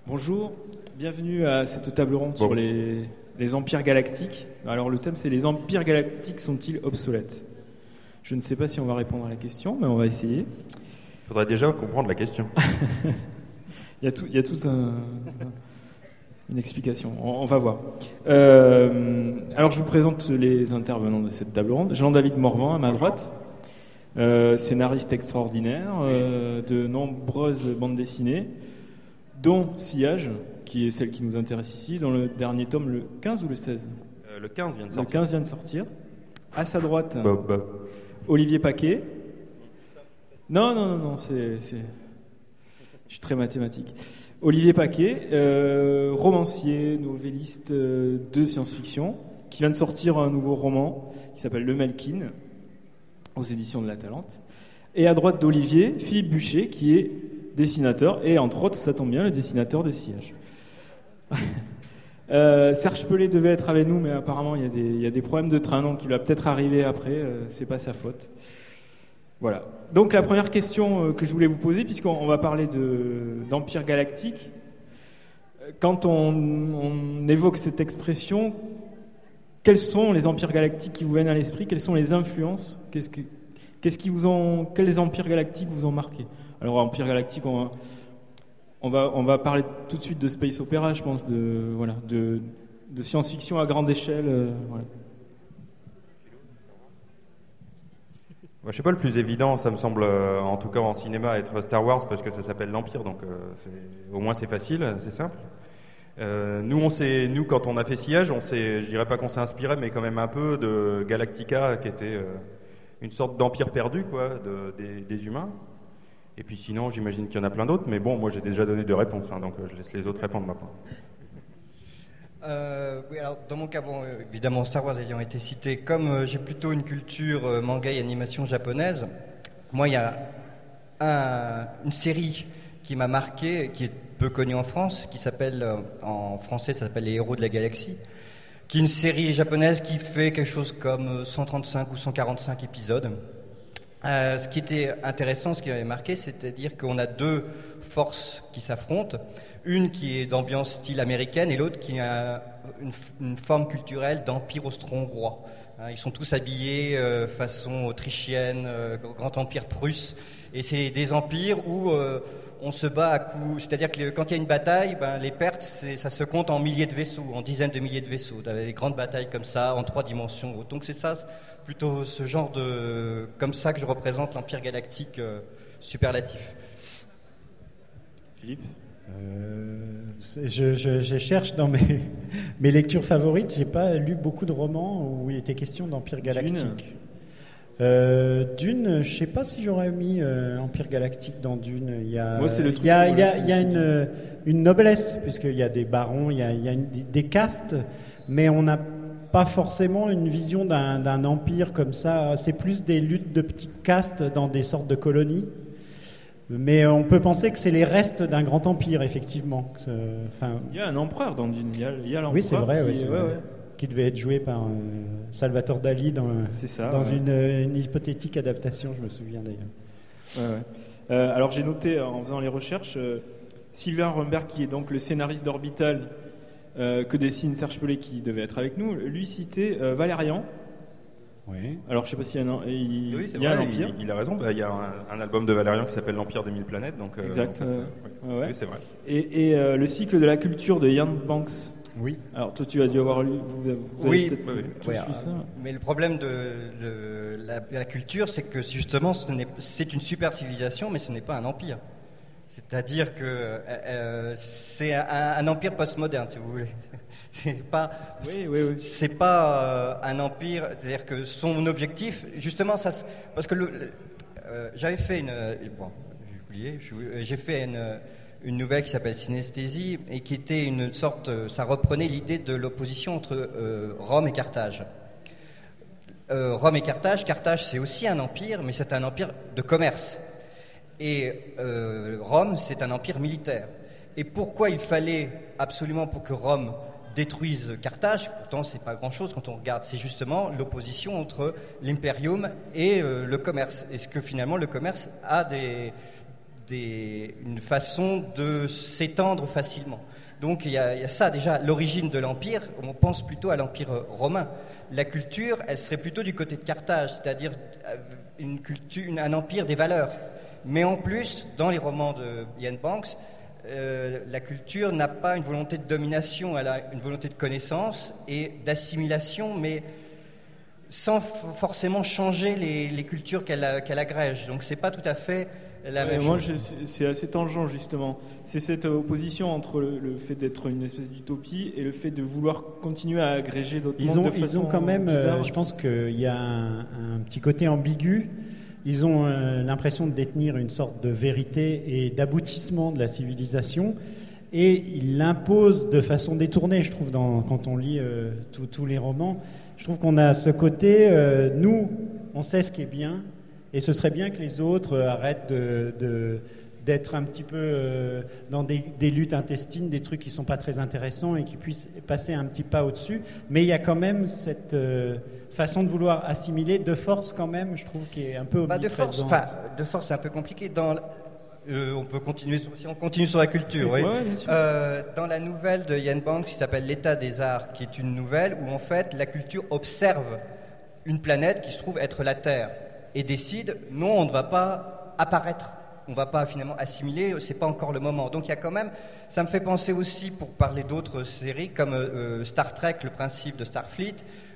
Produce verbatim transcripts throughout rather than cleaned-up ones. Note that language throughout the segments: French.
Bonjour, bienvenue à cette table ronde bon. sur les, les empires galactiques. Alors le thème c'est les empires galactiques sont-ils obsolètes ? Je ne sais pas si on va répondre à la question, mais on va essayer. Il faudrait déjà comprendre la question. il y a tout, il y a tout un, une explication, on, on va voir. Euh, alors je vous présente les intervenants de cette table ronde. Jean-David Morvan à ma droite, euh, scénariste extraordinaire euh, de nombreuses bandes dessinées, dont Sillage, qui est celle qui nous intéresse ici, dans le dernier tome, le quinze ou le seize ? euh, Le quinze vient de sortir. Le quinze vient de sortir. À sa droite, Bob, Bob. Olivier Paquet. Non, non, non, non, c'est, c'est... je suis très mathématique. Olivier Paquet, euh, romancier, novelliste euh, de science-fiction, qui vient de sortir un nouveau roman qui s'appelle Le Melkin, aux éditions de La Talente. Et à droite d'Olivier, Philippe Bûcher, qui est dessinateur, et entre autres, ça tombe bien, le dessinateur de Sillage. euh, Serge Pelé devait être avec nous, mais apparemment il y a des, il y a des problèmes de train, donc il va peut-être arriver après, euh, c'est pas sa faute. Voilà. Donc la première question euh, que je voulais vous poser, puisqu'on on va parler de, d'empire galactique, quand on, on évoque cette expression, quels sont les empires galactiques qui vous viennent à l'esprit ? Quelles sont les influences ? Qu'est-ce que, qu'est-ce qui vous ont, quels empires galactiques vous ont marqué ? Alors, Empire Galactique, on va, on va, on va parler tout de suite de space opéra, je pense, de, voilà, de, de science-fiction à grande échelle. Euh, voilà. Je sais pas, le plus évident, ça me semble, euh, en tout cas en cinéma, être Star Wars, parce que ça s'appelle l'Empire, donc euh, c'est, au moins c'est facile, c'est simple. Euh, nous, on s'est, nous, quand on a fait Sillage, on s'est, je dirais pas qu'on s'est inspiré, mais quand même un peu de Galactica, qui était euh, une sorte d'empire perdu, quoi, de, des, des humains. Et puis sinon, j'imagine qu'il y en a plein d'autres, mais bon, moi j'ai déjà donné deux réponses, hein, donc je laisse les autres répondre maintenant. Euh, oui, alors dans mon cas, bon, évidemment Star Wars ayant été cité, comme euh, j'ai plutôt une culture euh, manga et animation japonaise, moi il y a un, une série qui m'a marqué, qui est peu connue en France, qui s'appelle, euh, en français ça s'appelle Les Héros de la Galaxie, qui est une série japonaise qui fait quelque chose comme cent trente-cinq ou cent quarante-cinq épisodes. Euh, ce qui était intéressant, ce qui m'avait marqué, c'est-à-dire qu'on a deux forces qui s'affrontent, une qui est d'ambiance style américaine et l'autre qui a une, une forme culturelle d'empire austro-hongrois. Hein, ils sont tous habillés euh, façon autrichienne, euh, grand empire prusse, et c'est des empires où euh, on se bat à coups, c'est-à-dire que quand il y a une bataille, ben, les pertes, c'est, ça se compte en milliers de vaisseaux, en dizaines de milliers de vaisseaux. Vous avez des grandes batailles comme ça, en trois dimensions. Donc c'est ça, plutôt ce genre de, comme ça que je représente l'Empire galactique euh, superlatif. Philippe ? euh, je, je, je cherche dans mes, mes lectures favorites, j'ai pas lu beaucoup de romans où il était question d'Empire galactique. Dune. Euh, Dune, je sais pas si j'aurais mis euh, Empire Galactique dans Dune. Il y a, Moi, c'est le truc. Il y a, il y a, il y a une, une noblesse, puisqu'il y a des barons, il y a, il y a une, des castes, mais on n'a pas forcément une vision d'un, d'un empire comme ça. C'est plus des luttes de petites castes dans des sortes de colonies. Mais on peut penser que c'est les restes d'un grand empire, effectivement. Enfin, il y a un empereur dans Dune. Il y a, il y a l'empereur. Oui, c'est vrai. Qui, oui, c'est ouais, vrai. Ouais. Qui devait être joué par euh, Salvatore Dali dans, ça, dans ouais. une, une hypothétique adaptation, je me souviens d'ailleurs. Ouais, ouais. Euh, alors j'ai noté en faisant les recherches, euh, Sylvain Romberg, qui est donc le scénariste d'Orbital, euh, que dessine Serge Pelé, qui devait être avec nous, lui citait euh, Valérian. Oui. Alors je sais pas s'il y a un, il, oui, c'est il y a vrai, un empire. Il, il a raison. Bah, il y a un, un album de Valérian qui s'appelle L'Empire des Mille Planètes, donc. Euh, exact. Donc, euh, oui. ouais. Oui, c'est vrai. Et, et euh, le cycle de la culture de Ian Banks. Oui. Alors toi tu as dû avoir lu, vous, vous avez oui, peut-être oui, tous oui, lu ça. Mais le problème de, de la, la culture, c'est que justement, ce n'est, c'est une super civilisation, mais ce n'est pas un empire. C'est-à-dire que euh, c'est un, un empire postmoderne, si vous voulez. C'est pas, oui, oui, oui. c'est pas euh, un empire. C'est-à-dire que son objectif, justement, ça, parce que le, le, euh, j'avais fait une, bon, j'ai oublié, j'ai fait une. une nouvelle qui s'appelle Synesthésie et qui était une sorte, ça reprenait l'idée de l'opposition entre euh, Rome et Carthage. Euh, Rome et Carthage, Carthage c'est aussi un empire, mais c'est un empire de commerce. Et euh, Rome c'est un empire militaire. Et pourquoi il fallait absolument pour que Rome détruise Carthage, pourtant c'est pas grand-chose quand on regarde, c'est justement l'opposition entre l'impérium et euh, le commerce. Est-ce que finalement le commerce a des des, une façon de s'étendre facilement. Donc il y, a, il y a ça déjà, l'origine de l'Empire, on pense plutôt à l'Empire romain. La culture, elle serait plutôt du côté de Carthage, c'est-à-dire une culture, une, un empire des valeurs. Mais en plus, dans les romans de Ian Banks, euh, la culture n'a pas une volonté de domination, elle a une volonté de connaissance et d'assimilation, mais sans f- forcément changer les, les cultures qu'elle, qu'elle agrège. Donc c'est pas tout à fait la Ouais, même moi, chose. je- c'est assez tangent justement. C'est cette opposition entre le, le fait d'être une espèce d'utopie et le fait de vouloir continuer à agréger d'autres Ils mondes ont, de ils façon ont quand même, euh, bizarre. je pense qu'il y a un, un petit côté ambigu. Ils ont euh, l'impression de détenir une sorte de vérité et d'aboutissement de la civilisation, et ils l'imposent de façon détournée, je trouve, dans, quand on lit euh, tous les romans. Je trouve qu'on a ce côté, euh, nous, on sait ce qui est bien, et ce serait bien que les autres euh, arrêtent de, de, d'être un petit peu euh, dans des, des luttes intestines, des trucs qui ne sont pas très intéressants et qui puissent passer un petit pas au-dessus. Mais il y a quand même cette euh, façon de vouloir assimiler de force quand même, je trouve, qui est un peu Bah, de omniprésente. force, enfin, de force, c'est un peu compliqué. Dans, euh, on peut continuer sur, si on continue sur la culture. Oui. Ouais, bien sûr. Euh, dans la nouvelle de Ian Banks, qui s'appelle L'État des Arts, qui est une nouvelle où en fait la culture observe une planète qui se trouve être la Terre et décide non, on ne va pas apparaître. On ne va pas finalement assimiler, c'est pas encore le moment. Donc il y a quand même, ça me fait penser aussi, pour parler d'autres séries, comme euh, Star Trek, le principe de Starfleet,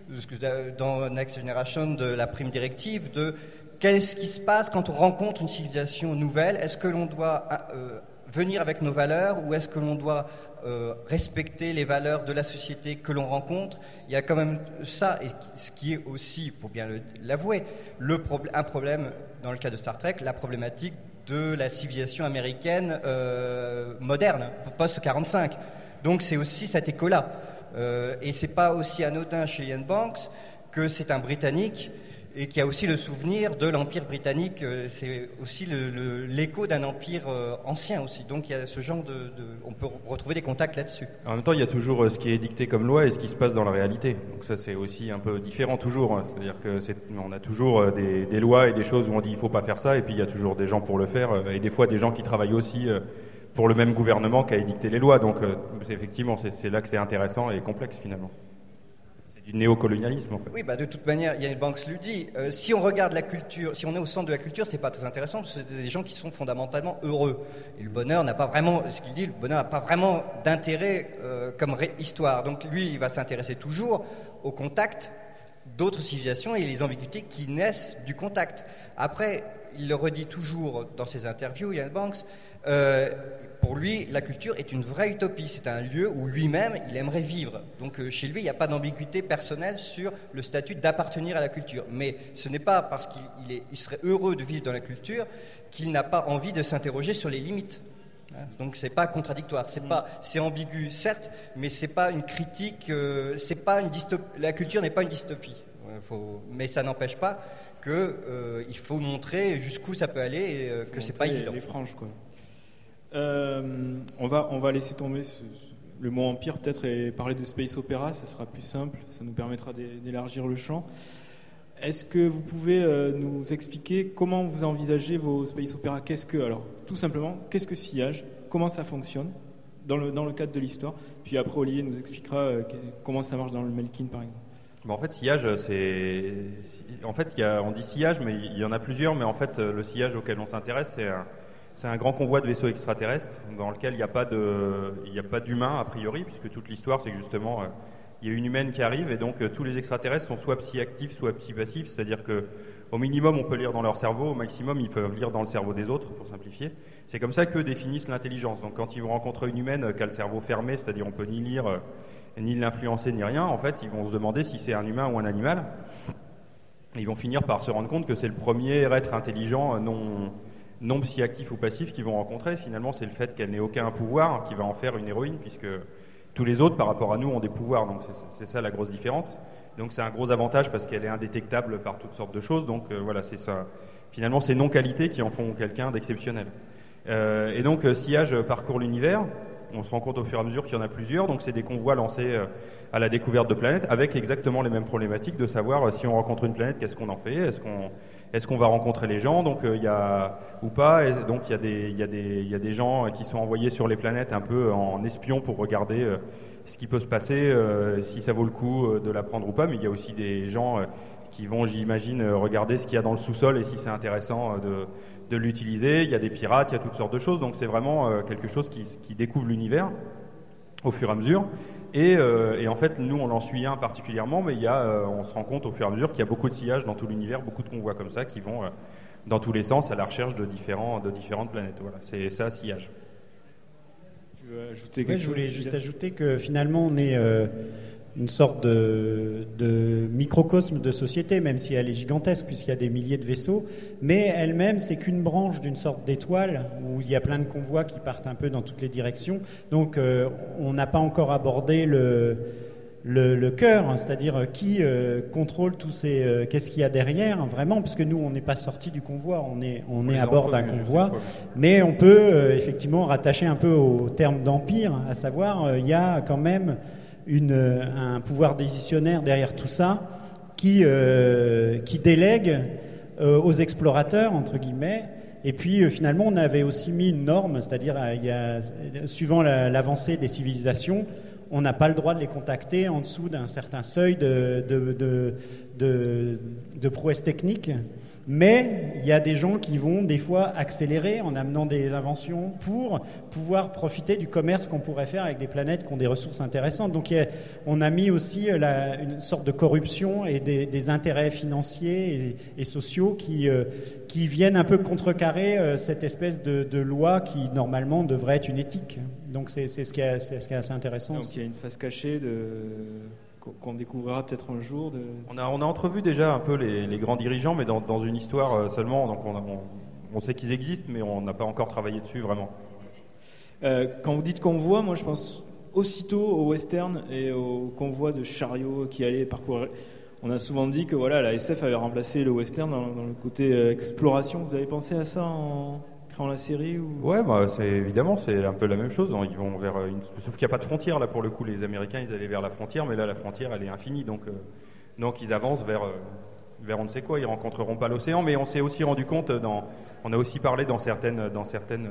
dans Next Generation, de la prime directive, de qu'est-ce qui se passe quand on rencontre une civilisation nouvelle. Est-ce que l'on doit euh, venir avec nos valeurs ou est-ce que l'on doit euh, respecter les valeurs de la société que l'on rencontre? Il y a quand même ça, et ce qui est aussi, il faut bien le, l'avouer, le pro- un problème dans le cas de Star Trek, la problématique de la civilisation américaine euh, moderne, post quarante-cinq. Donc c'est aussi cet écho-là. Euh, et c'est pas aussi anodin chez Ian Banks que c'est un Britannique et qui a aussi le souvenir de l'Empire britannique. Euh, c'est aussi le, le, l'écho d'un empire euh, ancien aussi. Donc il y a ce genre de, de... On peut retrouver des contacts là-dessus. En même temps, il y a toujours ce qui est dicté comme loi et ce qui se passe dans la réalité. Donc ça, c'est aussi un peu différent toujours. C'est-à-dire que c'est, on a toujours des, des lois et des choses où on dit il faut pas faire ça, et puis il y a toujours des gens pour le faire, et des fois des gens qui travaillent aussi pour le même gouvernement qui a édicté les lois. Donc c'est, effectivement, c'est, c'est là que c'est intéressant et complexe finalement. C'est du néocolonialisme en fait. Oui, bah de toute manière, Ian Banks le dit. Euh, si on regarde la culture, si on est au centre de la culture, c'est pas très intéressant parce que c'est des gens qui sont fondamentalement heureux. Et le bonheur n'a pas vraiment, ce qu'il dit, le bonheur n'a pas vraiment d'intérêt euh, comme ré- histoire. Donc lui, il va s'intéresser toujours au contact d'autres civilisations et les ambiguïtés qui naissent du contact. Après, il le redit toujours dans ses interviews, Ian Banks. Euh, pour lui, la culture est une vraie utopie. C'est un lieu où lui-même, il aimerait vivre. Donc euh, chez lui, il n'y a pas d'ambiguïté personnelle sur le statut d'appartenir à la culture. Mais ce n'est pas parce qu'il il est, il serait heureux de vivre dans la culture qu'il n'a pas envie de s'interroger sur les limites. Donc c'est pas contradictoire, c'est pas, c'est ambigu certes, mais c'est pas une critique, euh, c'est pas une dystopie. La culture n'est pas une dystopie. Faut, mais ça n'empêche pas que euh, il faut montrer jusqu'où ça peut aller et euh, que c'est pas les, évident. Les franges quoi. Euh, on va on va laisser tomber ce, ce, le mot empire peut-être et parler de space opéra, ça sera plus simple, ça nous permettra d'élargir le champ. Est-ce que vous pouvez euh, nous expliquer comment vous envisagez vos space opéra? Qu'est-ce que, alors, tout simplement, qu'est-ce que Sillage? Comment ça fonctionne dans le, dans le cadre de l'histoire? Puis après, Olivier nous expliquera euh, comment ça marche dans le Melkin, par exemple. Bon, en fait, sillage, c'est... En fait, il y a... on dit sillage, mais il y en a plusieurs. Mais en fait, le sillage auquel on s'intéresse, c'est un, c'est un grand convoi de vaisseaux extraterrestres dans lequel il n'y a pas de... il n'y a pas d'humains, a priori, puisque toute l'histoire, c'est que justement... il y a une humaine qui arrive et donc euh, tous les extraterrestres sont soit psy-actifs, soit psy-passifs, c'est-à-dire que au minimum on peut lire dans leur cerveau, au maximum ils peuvent lire dans le cerveau des autres, pour simplifier. C'est comme ça qu'eux définissent l'intelligence. Donc quand ils vont rencontrer une humaine euh, qui a le cerveau fermé, c'est-à-dire on peut ni lire, euh, ni l'influencer, ni rien, en fait ils vont se demander si c'est un humain ou un animal. Et ils vont finir par se rendre compte que c'est le premier être intelligent, euh, non, non psy-actif ou passif qu'ils vont rencontrer. Finalement c'est le fait qu'elle n'ait aucun pouvoir qui va en faire une héroïne, puisque tous les autres, par rapport à nous, ont des pouvoirs, donc c'est, c'est ça la grosse différence. Donc c'est un gros avantage parce qu'elle est indétectable par toutes sortes de choses. Donc euh, voilà, c'est ça. Finalement, ces non-qualités qui en font quelqu'un d'exceptionnel. Euh, et donc, euh, Sillage parcourt l'univers On se rend compte au fur et à mesure qu'il y en a plusieurs, donc c'est des convois lancés euh, à la découverte de planètes avec exactement les mêmes problématiques de savoir euh, si on rencontre une planète, qu'est-ce qu'on en fait, est-ce qu'on, est-ce qu'on va rencontrer les gens, donc il euh, y a ou pas, et donc il y a des, il y a des, il y a des gens qui sont envoyés sur les planètes un peu en espion pour regarder euh, ce qui peut se passer, euh, si ça vaut le coup euh, de la prendre ou pas, mais il y a aussi des gens euh, qui vont, j'imagine, regarder ce qu'il y a dans le sous-sol et si c'est intéressant de, de l'utiliser. Il y a des pirates, il y a toutes sortes de choses, donc c'est vraiment quelque chose qui, qui découvre l'univers au fur et à mesure. Et, euh, et en fait, nous, on en suit un particulièrement, mais il y a, euh, on se rend compte au fur et à mesure qu'il y a beaucoup de sillage dans tout l'univers, beaucoup de convois comme ça qui vont euh, dans tous les sens à la recherche de, différents, de différentes planètes. Voilà, c'est ça, sillage. Tu veux ajouter quelque ouais, chose ? Je voulais juste ajouter que finalement, on est... Euh, une sorte de, de microcosme de société, même si elle est gigantesque puisqu'il y a des milliers de vaisseaux, mais elle-même c'est qu'une branche d'une sorte d'étoile où il y a plein de convois qui partent un peu dans toutes les directions. Donc euh, on n'a pas encore abordé le, le, le cœur, hein, c'est-à-dire qui euh, contrôle tous ces... Euh, qu'est-ce qu'il y a derrière, vraiment, parce que nous on n'est pas sortis du convoi, on est, on est à bord d'un convoi, mais on peut euh, effectivement rattacher un peu au terme d'empire, à savoir euh, il y a quand même Une, un pouvoir décisionnaire derrière tout ça qui, euh, qui délègue euh, aux explorateurs, entre guillemets. Et puis euh, finalement, on avait aussi mis une norme, c'est-à-dire, euh, il y a, suivant la, l'avancée des civilisations, on n'a pas le droit de les contacter en dessous d'un certain seuil de, de, de, de, de prouesse technique. Mais il y a des gens qui vont des fois accélérer en amenant des inventions pour pouvoir profiter du commerce qu'on pourrait faire avec des planètes qui ont des ressources intéressantes. Donc il y a, on a mis aussi la, une sorte de corruption et des, des intérêts financiers et, et sociaux qui, euh, qui viennent un peu contrecarrer euh, cette espèce de, de loi qui normalement devrait être une éthique. Donc c'est, c'est, ce, qui est, c'est ce qui est assez intéressant. Donc il y a une face cachée de... qu'on découvrira peut-être un jour. De... On a, on a entrevu déjà un peu les, les grands dirigeants, mais dans, dans une histoire seulement. Donc on, a, on, on sait qu'ils existent, mais on n'a pas encore travaillé dessus vraiment. Euh, quand vous dites convoi, moi je pense aussitôt au western et au convoi de chariots qui allaient parcourir. On a souvent dit que voilà, la S F avait remplacé le western dans, dans le côté euh, exploration. Vous avez pensé à ça en créant la série ou... Ouais, bah, c'est, évidemment, c'est un peu la même chose. Ils vont vers une... Sauf qu'il n'y a pas de frontière, là, pour le coup. Les Américains, ils allaient vers la frontière, mais là, la frontière, elle est infinie. Donc, euh, donc ils avancent vers, euh, vers on ne sait quoi. Ils ne rencontreront pas l'océan, mais on s'est aussi rendu compte, dans... on a aussi parlé dans, certaines, dans, certaines,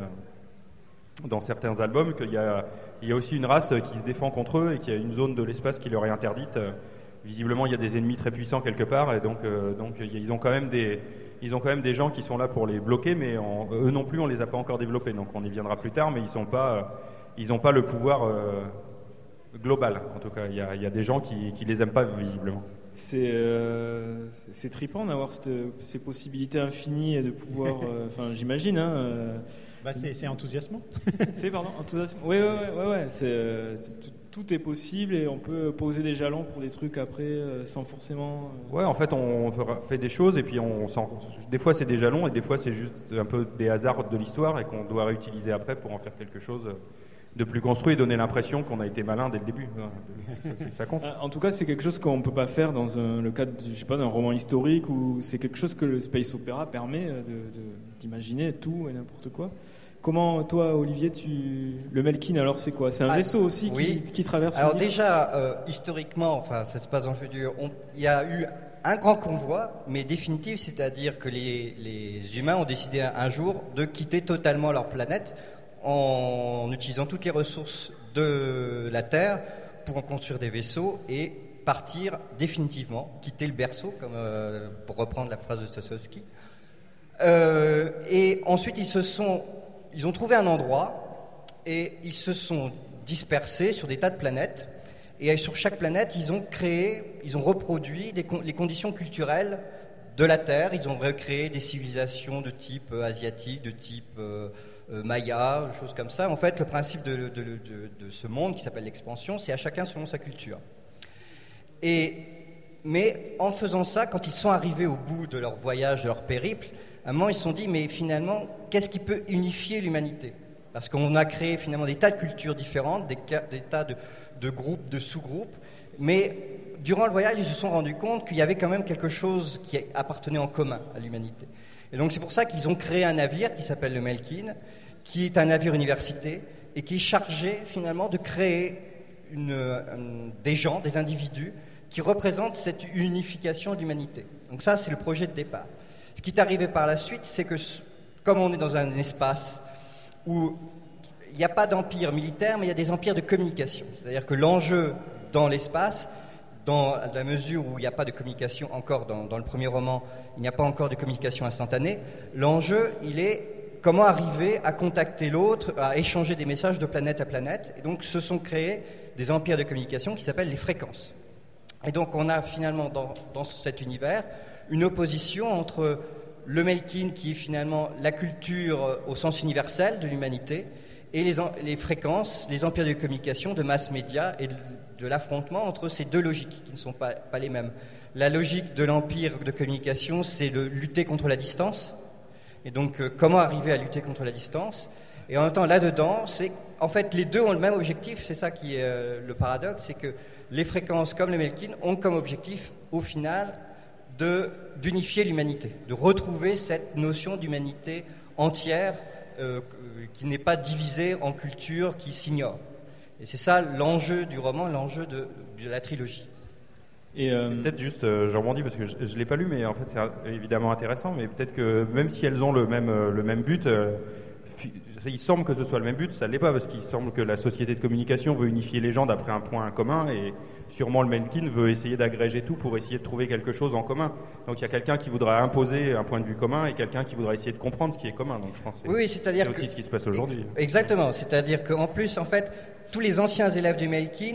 dans certains albums qu'il y a, il y a aussi une race qui se défend contre eux et qu'il y a une zone de l'espace qui leur est interdite. Visiblement, il y a des ennemis très puissants quelque part, et donc, euh, donc ils ont quand même des... Ils ont quand même des gens qui sont là pour les bloquer, mais on, eux non plus, on les a pas encore développés. Donc on y viendra plus tard, mais ils sont pas, ils n'ont pas le pouvoir euh, global. En tout cas, il y a, il y a des gens qui, qui les aiment pas visiblement. C'est, euh, c'est, c'est trippant d'avoir cette, ces possibilités infinies et de pouvoir. Enfin, euh, j'imagine. Hein, euh, bah c'est, c'est enthousiasmant. c'est pardon, enthousiasmant. Oui, oui, oui, ouais, ouais, c'est, euh, tout, tout est possible et on peut poser des jalons pour des trucs après euh, sans forcément. Euh... Ouais, en fait, on fait des choses et puis on s'en... des fois c'est des jalons et des fois c'est juste un peu des hasards de l'histoire et qu'on doit réutiliser après pour en faire quelque chose de plus construit et donner l'impression qu'on a été malin dès le début. Ça, ça compte. En tout cas, c'est quelque chose qu'on ne peut pas faire dans un, le cadre, je sais pas, d'un roman historique ou c'est quelque chose que le space opéra permet de, de, d'imaginer tout et n'importe quoi. Comment, toi, Olivier, tu... le Melkin, alors c'est quoi ? C'est un ah, vaisseau aussi oui. qui, qui traverse Alors l'univers ? déjà, euh, historiquement, enfin, ça se passe dans le futur, il y a eu un grand convoi, mais définitif, c'est-à-dire que les, les humains ont décidé un, un jour de quitter totalement leur planète en utilisant toutes les ressources de la Terre pour en construire des vaisseaux et partir définitivement, quitter le berceau, comme euh, pour reprendre la phrase de Stokowski. Euh, et ensuite, ils se sont... Ils ont trouvé un endroit et ils se sont dispersés sur des tas de planètes. Et sur chaque planète, ils ont créé, ils ont reproduit des, les conditions culturelles de la Terre. Ils ont recréé des civilisations de type euh, asiatique, de type euh, euh, maya, des choses comme ça. En fait, le principe de, de, de, de ce monde qui s'appelle l'expansion, c'est à chacun selon sa culture. Et, mais en faisant ça, quand ils sont arrivés au bout de leur voyage, de leur périple, à un moment, ils se sont dit, mais finalement, qu'est-ce qui peut unifier l'humanité ? Parce qu'on a créé finalement des tas de cultures différentes, des, des tas de, de groupes, de sous-groupes, mais durant le voyage, ils se sont rendus compte qu'il y avait quand même quelque chose qui appartenait en commun à l'humanité. Et donc c'est pour ça qu'ils ont créé un navire qui s'appelle le Melkin, qui est un navire université, et qui est chargé finalement de créer une, une, des gens, des individus qui représentent cette unification de l'humanité. Donc ça, c'est le projet de départ. Ce qui est arrivé par la suite, c'est que comme on est dans un espace où il n'y a pas d'empire militaire, mais il y a des empires de communication. C'est-à-dire que l'enjeu dans l'espace, dans la mesure où il n'y a pas de communication encore, dans, dans le premier roman, il n'y a pas encore de communication instantanée, l'enjeu, il est comment arriver à contacter l'autre, à échanger des messages de planète à planète. Et donc, se sont créés des empires de communication qui s'appellent les fréquences. Et donc, on a finalement dans, dans cet univers une opposition entre le Melkin, qui est finalement la culture au sens universel de l'humanité, et les, les fréquences, les empires de communication, de mass média et de, de l'affrontement entre ces deux logiques qui ne sont pas, pas les mêmes. La logique de l'empire de communication, c'est de lutter contre la distance. Et donc, euh, comment arriver à lutter contre la distance? Et en même temps, là-dedans, c'est en fait les deux ont le même objectif. C'est ça qui est euh, le paradoxe, c'est que les fréquences comme le Melkin ont comme objectif, au final, de, d'unifier l'humanité, de retrouver cette notion d'humanité entière euh, qui n'est pas divisée en cultures qui s'ignorent. Et c'est ça l'enjeu du roman, l'enjeu de, de la trilogie. Et euh... peut-être juste, euh, je rebondis parce que je ne l'ai pas lu, mais en fait c'est évidemment intéressant, mais peut-être que même si elles ont le même, euh, le même but, euh, il semble que ce soit le même but, ça ne l'est pas, parce qu'il semble que la société de communication veut unifier les gens d'après un point commun, et sûrement le Melkin veut essayer d'agréger tout pour essayer de trouver quelque chose en commun. Donc il y a quelqu'un qui voudra imposer un point de vue commun et quelqu'un qui voudra essayer de comprendre ce qui est commun. Donc je pense que c'est, oui, c'est-à-dire c'est aussi que, ce qui se passe aujourd'hui. Exactement, c'est-à-dire qu'en plus, en fait, tous les anciens élèves du Melkin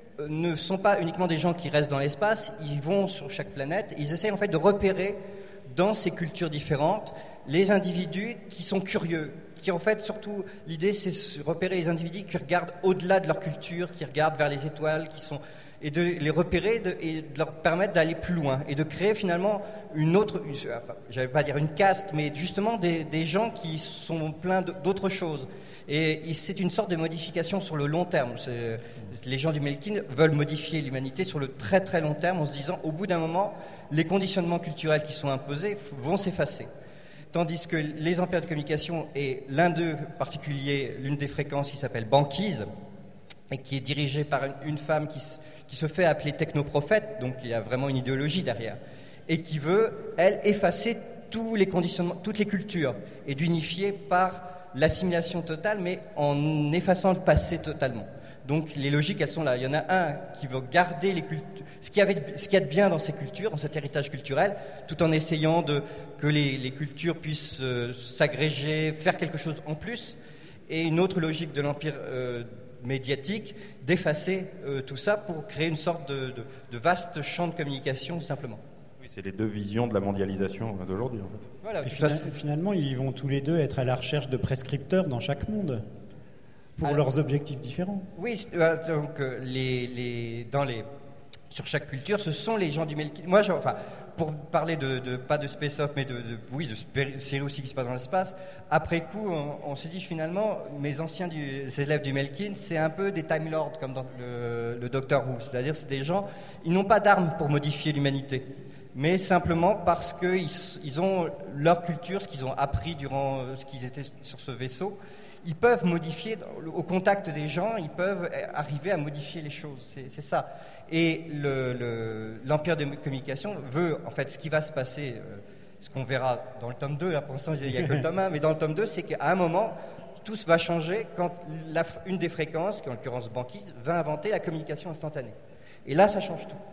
ne sont pas uniquement des gens qui restent dans l'espace, ils vont sur chaque planète, ils essayent en fait de repérer dans ces cultures différentes les individus qui sont curieux, qui en fait surtout l'idée c'est de repérer les individus qui regardent au-delà de leur culture, qui regardent vers les étoiles, qui sont et de les repérer de, et de leur permettre d'aller plus loin et de créer finalement une autre, une, enfin, j'allais pas dire une caste, mais justement des, des gens qui sont pleins d'autres choses. Et, et c'est une sorte de modification sur le long terme. C'est, les gens du Melkin veulent modifier l'humanité sur le très très long terme en se disant au bout d'un moment, les conditionnements culturels qui sont imposés vont s'effacer. Tandis que les empires de communication, et l'un d'eux particulier, l'une des fréquences qui s'appelle Banquise, et qui est dirigée par une, une femme qui, qui se fait appeler technoprophète, donc il y a vraiment une idéologie derrière, et qui veut, elle, effacer tous les conditionnements, toutes les cultures, et d'unifier par l'assimilation totale, mais en effaçant le passé totalement. Donc les logiques, elles sont là. Il y en a un qui veut garder les cultures, ce qu'il y avait, ce qu'il y a de bien dans ces cultures, dans cet héritage culturel, tout en essayant de, que les, les cultures puissent euh, s'agréger, faire quelque chose en plus. Et une autre logique de l'empire euh, médiatique, d'effacer euh, tout ça pour créer une sorte de, de, de vaste champ de communication, simplement. Oui, c'est les deux visions de la mondialisation d'aujourd'hui, en fait. Voilà, Et fina- finalement, ils vont tous les deux être à la recherche de prescripteurs dans chaque monde, pour Alors, leurs objectifs différents. Oui, donc les, les, dans les, sur chaque culture, ce sont les gens du Melkin. Moi, je, enfin, pour parler de, de pas de space op, mais de, de oui, de séries aussi qui se passent dans l'espace. Après coup, on, on s'est dit finalement, mes anciens du, élèves du Melkin, c'est un peu des Time Lords comme dans le, le Doctor Who, c'est-à-dire c'est des gens, ils n'ont pas d'armes pour modifier l'humanité, mais simplement parce qu'ils ils ont leur culture, ce qu'ils ont appris durant ce qu'ils étaient sur ce vaisseau. Ils peuvent modifier, au contact des gens, ils peuvent arriver à modifier les choses. C'est, c'est ça. Et le, le, l'empire de communication veut, en fait, ce qui va se passer, euh, ce qu'on verra dans le tome deux, là pour l'instant il n'y a que le tome un, mais dans le tome deux, c'est qu'à un moment, tout va changer quand la, une des fréquences, qui en l'occurrence Banquise, va inventer la communication instantanée. Et là, ça change tout.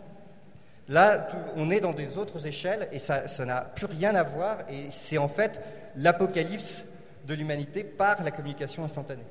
Là, tout, on est dans des autres échelles et ça, ça n'a plus rien à voir. Et c'est en fait l'apocalypse de l'humanité par la communication instantanée.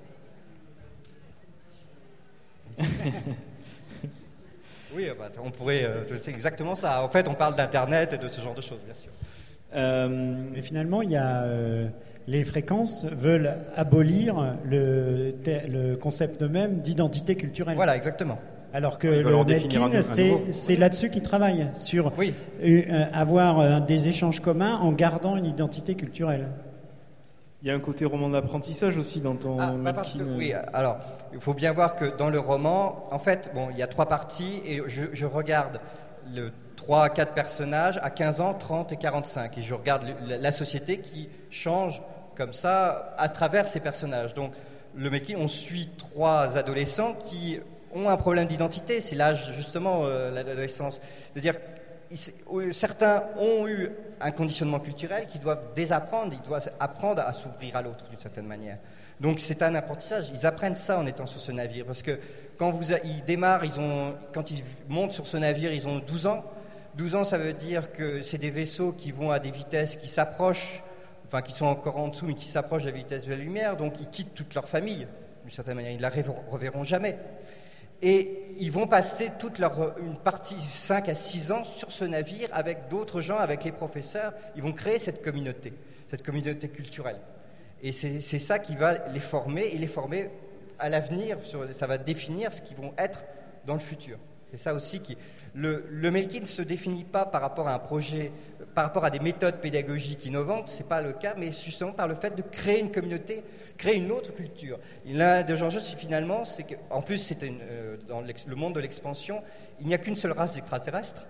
Oui, bah, on pourrait, euh, c'est exactement ça. En fait, on parle d'Internet et de ce genre de choses, bien sûr. Euh, Mais finalement, il y a euh, les fréquences veulent abolir le, le concept même d'identité culturelle. Voilà, exactement. Alors que le Melkin, c'est, c'est là-dessus qu'ils travaillent, sur oui. euh, avoir euh, des échanges communs en gardant une identité culturelle. Il y a un côté roman d'apprentissage aussi dans ton ah, bah parce que, oui, alors, il faut bien voir que dans le roman, en fait, bon, il y a trois parties et je, je regarde le trois à quatre personnages à quinze ans, trente et quarante-cinq. Et je regarde le, la société qui change comme ça à travers ces personnages. Donc, le Melkin, on suit trois adolescents qui ont un problème d'identité. C'est l'âge, justement, euh, l'adolescence. C'est-à-dire, ils, certains ont eu un conditionnement culturel qu'ils doivent désapprendre, ils doivent apprendre à s'ouvrir à l'autre d'une certaine manière. Donc c'est un apprentissage, ils apprennent ça en étant sur ce navire, parce que quand vous, ils démarrent, ils ont, quand ils montent sur ce navire, ils ont douze ans. douze ans, ça veut dire que c'est des vaisseaux qui vont à des vitesses qui s'approchent, enfin qui sont encore en dessous, mais qui s'approchent de la vitesse de la lumière, donc ils quittent toute leur famille, d'une certaine manière, ils ne la reverront jamais. Et ils vont passer toute leur, une partie, cinq à six ans, sur ce navire avec d'autres gens, avec les professeurs. Ils vont créer cette communauté, cette communauté culturelle. Et c'est, c'est ça qui va les former, et les former à l'avenir, sur, ça va définir ce qu'ils vont être dans le futur. C'est ça aussi qui... Le, le Melkin ne se définit pas par rapport à un projet, par rapport à des méthodes pédagogiques innovantes, ce n'est pas le cas, mais justement par le fait de créer une communauté, créer une autre culture. L'un des enjeux, c'est finalement, c'est qu'en plus, c'est une, euh, dans le monde de l'expansion, il n'y a qu'une seule race d'extraterrestres,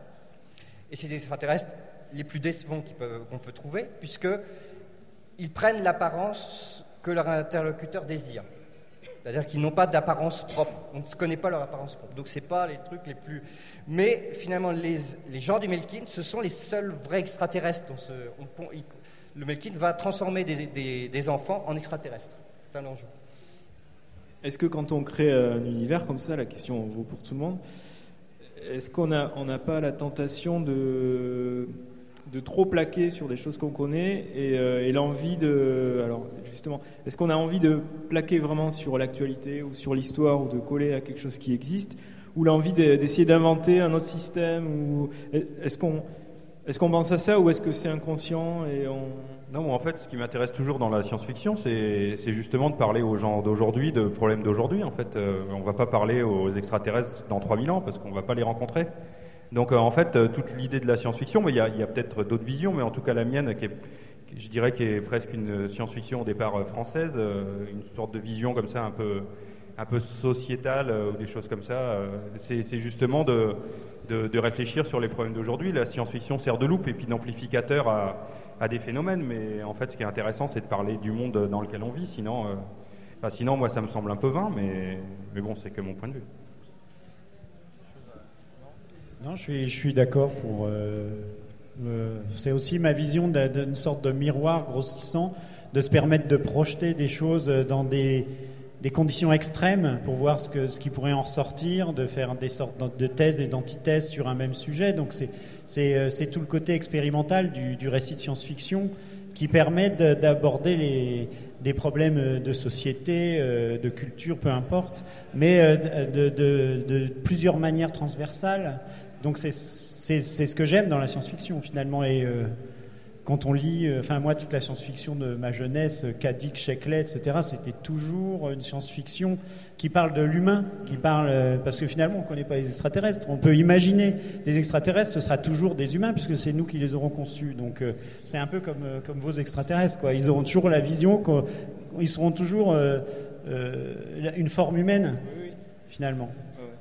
et c'est des extraterrestres les plus décevants qu'on peut, qu'on peut trouver, puisqu'ils prennent l'apparence que leur interlocuteur désire. C'est-à-dire qu'ils n'ont pas d'apparence propre. On ne connaît pas leur apparence propre. Donc, ce n'est pas les trucs les plus... Mais finalement, les, les gens du Melkin, ce sont les seuls vrais extraterrestres. On se, on, il, le Melkin va transformer des, des, des enfants en extraterrestres. C'est un enjeu. Est-ce que quand on crée un univers comme ça, la question vaut pour tout le monde, est-ce qu'on n'a on n'a pas la tentation de... de trop plaquer sur des choses qu'on connaît et, euh, et l'envie de... Alors justement, est-ce qu'on a envie de plaquer vraiment sur l'actualité ou sur l'histoire ou de coller à quelque chose qui existe, ou l'envie de, d'essayer d'inventer un autre système, ou est-ce qu'on, est-ce qu'on pense à ça, ou est-ce que c'est inconscient et on... Non, en fait, ce qui m'intéresse toujours dans la science-fiction, c'est, c'est justement de parler aux gens d'aujourd'hui, de problèmes d'aujourd'hui. En fait, euh, on ne va pas parler aux extraterrestres dans trois mille ans parce qu'on ne va pas les rencontrer. Donc euh, en fait, euh, toute l'idée de la science-fiction, mais il y a, il y a peut-être d'autres visions, mais en tout cas la mienne, qui est, qui, je dirais, qui est presque une science-fiction au départ euh, française, euh, une sorte de vision comme ça, un peu, un peu sociétale euh, ou des choses comme ça. Euh, c'est, c'est justement de, de, de réfléchir sur les problèmes d'aujourd'hui. La science-fiction sert de loupe et puis d'amplificateur à, à des phénomènes, mais en fait, ce qui est intéressant, c'est de parler du monde dans lequel on vit. Sinon, euh, enfin, sinon, moi, ça me semble un peu vain, mais, mais bon, c'est que mon point de vue. Non, je suis, je suis d'accord pour... Euh, euh, c'est aussi ma vision d'une sorte de miroir grossissant, de se permettre de projeter des choses dans des, des conditions extrêmes pour voir ce, que, ce qui pourrait en ressortir, de faire des sortes de thèses et d'antithèses sur un même sujet. Donc c'est, c'est, c'est tout le côté expérimental du, du récit de science-fiction qui permet de, d'aborder les, des problèmes de société, de culture, peu importe, mais de, de, de, de plusieurs manières transversales. Donc c'est, c'est, c'est ce que j'aime dans la science-fiction finalement. Et euh, quand on lit, enfin euh, moi toute la science-fiction de ma jeunesse, Kadik, Sheckley, et cetera, c'était toujours une science-fiction qui parle de l'humain, qui parle euh, parce que finalement on ne connaît pas les extraterrestres. On peut imaginer des extraterrestres, ce sera toujours des humains puisque c'est nous qui les aurons conçus. Donc euh, c'est un peu comme euh, comme vos extraterrestres, quoi. Ils auront toujours la vision, ils seront toujours euh, euh, une forme humaine, oui, oui. Finalement.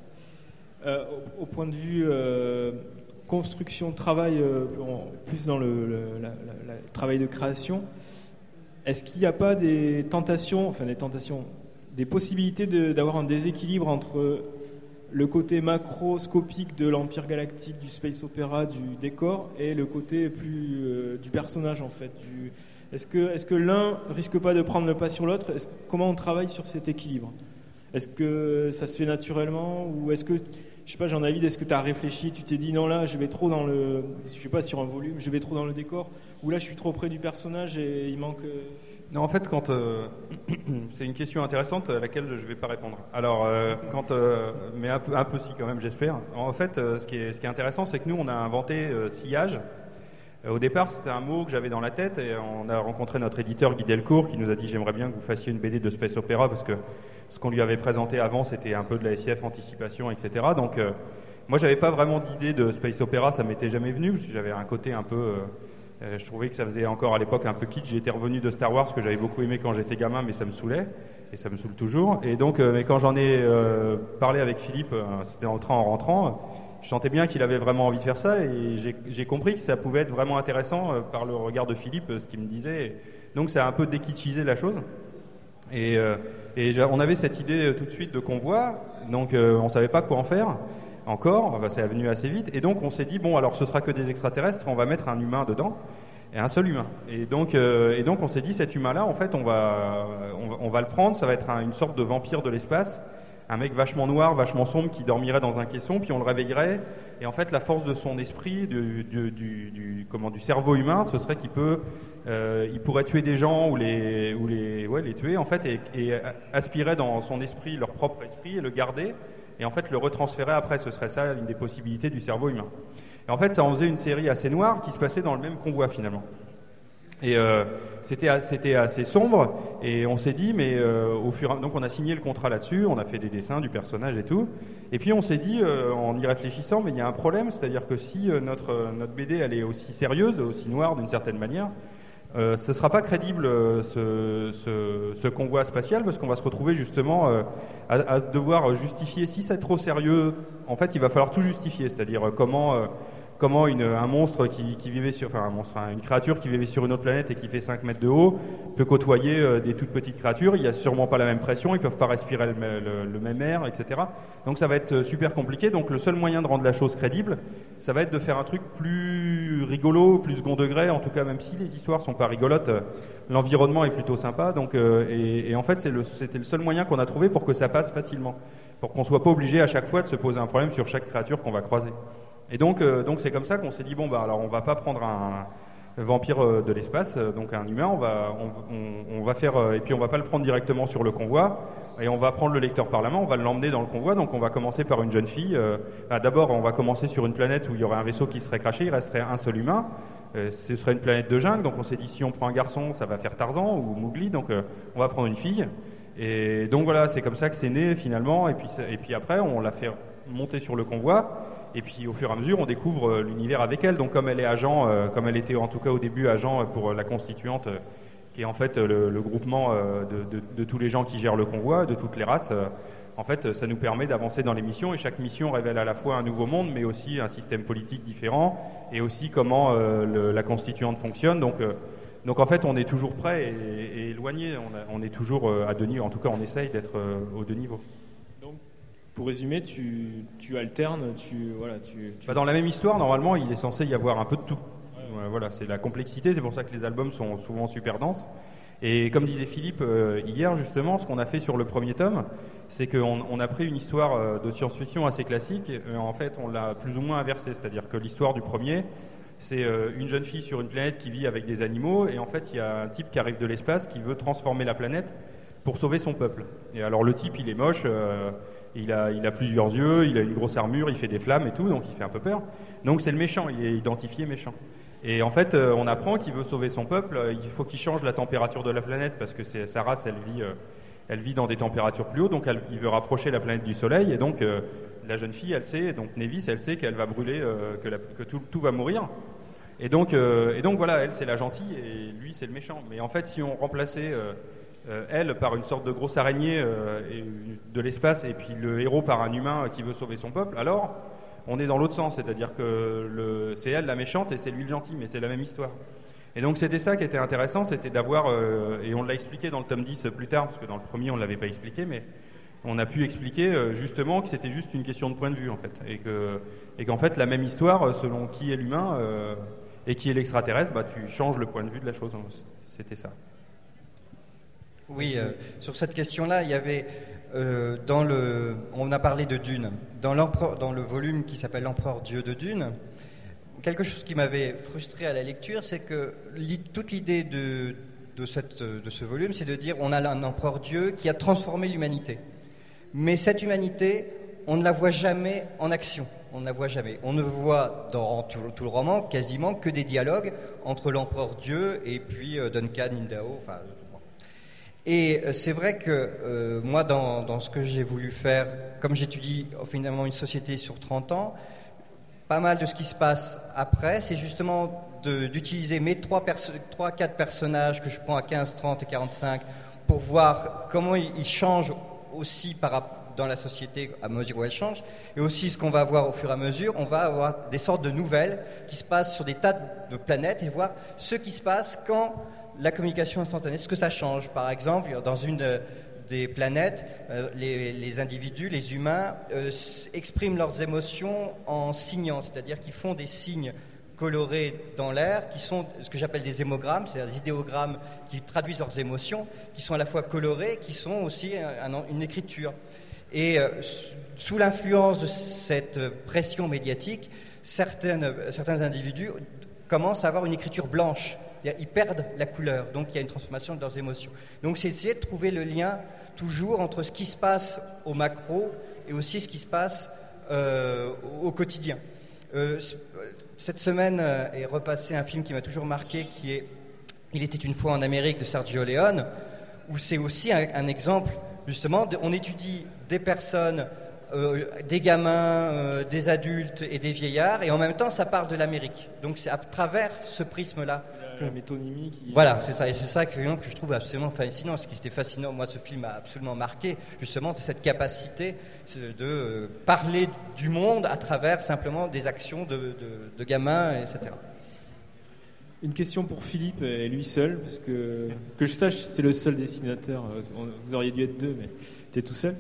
Euh, au, au point de vue euh, construction, travail, euh, plus dans le, le, la, la, le travail de création, est-ce qu'il n'y a pas des tentations, enfin des tentations, des possibilités de, d'avoir un déséquilibre entre le côté macroscopique de l'Empire Galactique, du space opéra, du décor, et le côté plus euh, du personnage en fait. Du, est-ce que, est-ce que l'un risque pas de prendre le pas sur l'autre? Est-ce, comment on travaille sur cet équilibre? Est-ce que ça se fait naturellement, ou est-ce que, je sais pas, j'en ai envie, est-ce que tu as réfléchi, tu t'es dit non là je vais trop dans le, je sais pas, sur un volume, je vais trop dans le décor, ou là je suis trop près du personnage et il manque... Non, en fait, quand euh, c'est une question intéressante à laquelle je ne vais pas répondre. Alors, euh, quand, euh, mais un peu, un peu si quand même, j'espère. En fait, euh, ce, qui est, ce qui est intéressant, c'est que nous, on a inventé euh, sillage. Euh, au départ, c'était un mot que j'avais dans la tête, et on a rencontré notre éditeur Guy Delcourt qui nous a dit j'aimerais bien que vous fassiez une B D de space opéra parce que ce qu'on lui avait présenté avant, c'était un peu de la S I F, anticipation, et cetera. Donc, euh, moi, j'avais pas vraiment d'idée de space opéra, ça m'était jamais venu parce que j'avais un côté un peu. Euh, Euh, je trouvais que ça faisait encore à l'époque un peu kitsch. J'étais revenu de Star Wars que j'avais beaucoup aimé quand j'étais gamin, mais ça me saoulait et ça me saoule toujours. Et donc, euh, mais quand j'en ai euh, parlé avec Philippe, euh, c'était en train en rentrant, je sentais bien qu'il avait vraiment envie de faire ça et j'ai, j'ai compris que ça pouvait être vraiment intéressant euh, par le regard de Philippe, euh, ce qu'il me disait. Donc, ça a un peu dékitschisé la chose. Et, euh, et on avait cette idée tout de suite de convoi, donc euh, on savait pas quoi en faire encore, enfin, c'est venu assez vite, et donc on s'est dit bon alors ce sera que des extraterrestres, on va mettre un humain dedans, et un seul humain. Et donc, euh, et donc on s'est dit cet humain-là, en fait on va, on va, on va le prendre, ça va être un, une sorte de vampire de l'espace, un mec vachement noir, vachement sombre qui dormirait dans un caisson, puis on le réveillerait, et en fait la force de son esprit, du, du, du, du, comment, du cerveau humain, ce serait qu'il peut, euh, il pourrait tuer des gens ou les, ou les, ouais, les tuer en fait, et, et aspirer dans son esprit leur propre esprit et le garder, et en fait le retransférer après. Ce serait ça une des possibilités du cerveau humain. Et en fait ça en faisait une série assez noire qui se passait dans le même convoi finalement. Et euh, c'était, c'était assez sombre, et on s'est dit, mais euh, au fur et à mesure, donc on a signé le contrat là-dessus, on a fait des dessins du personnage et tout, et puis on s'est dit, euh, en y réfléchissant, mais il y a un problème, c'est-à-dire que si euh, notre, notre B D elle est aussi sérieuse, aussi noire d'une certaine manière, euh, ce ne sera pas crédible euh, ce, ce, ce convoi spatial, parce qu'on va se retrouver justement euh, à, à devoir justifier, si c'est trop sérieux, en fait il va falloir tout justifier, c'est-à-dire euh, comment... Euh, Comment une, un monstre qui, qui vivait sur, enfin un monstre, une créature qui vivait sur une autre planète et qui fait cinq mètres de haut peut côtoyer euh, des toutes petites créatures. Il n'y a sûrement pas la même pression, ils peuvent pas respirer le, le, le même air, et cetera. Donc ça va être super compliqué. Donc le seul moyen de rendre la chose crédible, ça va être de faire un truc plus rigolo, plus second degré. En tout cas, même si les histoires sont pas rigolotes, euh, l'environnement est plutôt sympa. Donc euh, et, et en fait, c'est le, c'était le seul moyen qu'on a trouvé pour que ça passe facilement, pour qu'on soit pas obligé à chaque fois de se poser un problème sur chaque créature qu'on va croiser. Et donc, euh, donc c'est comme ça qu'on s'est dit bon bah alors on va pas prendre un, un vampire euh, de l'espace, euh, donc un humain, on va on, on, on va faire euh, et puis on va pas le prendre directement sur le convoi, et on va prendre le lecteur par la main, on va l'emmener dans le convoi. Donc on va commencer par une jeune fille. Euh, bah, d'abord on va commencer sur une planète où il y aurait un vaisseau qui serait crashé, il resterait un seul humain. Euh, ce serait une planète de jungle, donc on s'est dit si on prend un garçon, ça va faire Tarzan ou Mowgli, donc euh, on va prendre une fille. Et donc voilà, c'est comme ça que c'est né finalement. Et puis et puis après on l'a fait monter sur le convoi. Et puis au fur et à mesure, on découvre euh, l'univers avec elle. Donc comme elle est agent, euh, comme elle était en tout cas au début agent pour euh, la Constituante, euh, qui est en fait euh, le, le groupement euh, de, de, de tous les gens qui gèrent le convoi, de toutes les races, euh, en fait ça nous permet d'avancer dans les missions. Et chaque mission révèle à la fois un nouveau monde, mais aussi un système politique différent, et aussi comment euh, le, la Constituante fonctionne. Donc, euh, donc en fait on est toujours prêt et, et éloigné, on, a, on est toujours euh, à deux niveaux, en tout cas on essaye d'être euh, aux deux niveaux. Pour résumer, tu, tu alternes, tu voilà, tu. tu... Bah dans la même histoire, normalement, il est censé y avoir un peu de tout. Ouais. Voilà, c'est la complexité. C'est pour ça que les albums sont souvent super denses. Et comme disait Philippe euh, hier, justement, ce qu'on a fait sur le premier tome, c'est qu'on on a pris une histoire euh, de science-fiction assez classique. Et, euh, en fait, on l'a plus ou moins inversée. C'est-à-dire que l'histoire du premier, c'est euh, une jeune fille sur une planète qui vit avec des animaux. Et en fait, il y a un type qui arrive de l'espace qui veut transformer la planète pour sauver son peuple. Et alors le type, il est moche. Euh, Il a, il a plusieurs yeux, il a une grosse armure, il fait des flammes et tout, donc il fait un peu peur. Donc c'est le méchant, il est identifié méchant. Et en fait, euh, on apprend qu'il veut sauver son peuple, il faut qu'il change la température de la planète, parce que c'est, sa race, elle vit, euh, elle vit dans des températures plus hautes, donc elle, il veut rapprocher la planète du soleil, et donc euh, la jeune fille, elle sait, donc Nevis, elle sait qu'elle va brûler, euh, que, la, que tout, tout va mourir. Et donc, euh, et donc voilà, elle c'est la gentille, et lui c'est le méchant. Mais en fait, si on remplaçait... Euh, Euh, elle par une sorte de grosse araignée euh, et, de l'espace, et puis le héros par un humain qui veut sauver son peuple, alors on est dans l'autre sens, c'est-à-dire que le, c'est elle la méchante et c'est lui le gentil, mais c'est la même histoire. Et donc c'était ça qui était intéressant, c'était d'avoir, euh, et on l'a expliqué dans le tome dix plus tard, parce que dans le premier on ne l'avait pas expliqué, mais on a pu expliquer euh, justement que c'était juste une question de point de vue en fait, et, que, et qu'en fait la même histoire, selon qui est l'humain euh, et qui est l'extraterrestre, bah, tu changes le point de vue de la chose, c'était ça. Oui, euh, sur cette question-là, il y avait euh, dans le, on a parlé de Dune, dans, dans le volume qui s'appelle L'Empereur Dieu de Dune. Quelque chose qui m'avait frustré à la lecture, c'est que li, toute l'idée de, de, cette, de ce volume, c'est de dire on a un empereur Dieu qui a transformé l'humanité. Mais cette humanité, on ne la voit jamais en action. On ne la voit jamais. On ne voit dans tout, tout le roman quasiment que des dialogues entre l'empereur Dieu et puis euh, Duncan Idaho. Enfin, et c'est vrai que euh, moi, dans, dans ce que j'ai voulu faire, comme j'étudie finalement une société sur trente ans, pas mal de ce qui se passe après, c'est justement de, d'utiliser mes trois, perso- trois, quatre personnages que je prends à quinze, trente et quarante-cinq pour voir comment ils, ils changent aussi par, dans la société à mesure où elle change. Et aussi ce qu'on va voir au fur et à mesure, on va avoir des sortes de nouvelles qui se passent sur des tas de planètes et voir ce qui se passe quand la communication instantanée, ce que ça change. Par exemple, dans une des planètes, euh, les, les individus, les humains, euh, expriment leurs émotions en signant, c'est-à-dire qu'ils font des signes colorés dans l'air, qui sont ce que j'appelle des hémogrammes, c'est-à-dire des idéogrammes qui traduisent leurs émotions, qui sont à la fois colorés, qui sont aussi un, un, une écriture. Et euh, sous l'influence de cette pression médiatique, certaines, certains individus commencent à avoir une écriture blanche. Ils perdent la couleur, donc il y a une transformation de leurs émotions. Donc c'est essayer de trouver le lien toujours entre ce qui se passe au macro et aussi ce qui se passe euh, au quotidien. Euh, cette semaine est repassé un film qui m'a toujours marqué, qui est « Il était une fois en Amérique » de Sergio Leone, où c'est aussi un, un exemple, justement, de, on étudie des personnes, euh, des gamins, euh, des adultes et des vieillards, et en même temps ça parle de l'Amérique. Donc c'est à travers ce prisme-là. La métonymie qui... Voilà, c'est ça, et c'est ça que, que je trouve absolument fascinant. Ce qui était fascinant, moi, ce film m'a absolument marqué, justement, c'est cette capacité de parler du monde à travers simplement des actions de, de, de gamins, et cetera. Une question pour Philippe, et lui seul, parce que, que je sache, c'est le seul dessinateur. Vous auriez dû être deux, mais tu es tout seul.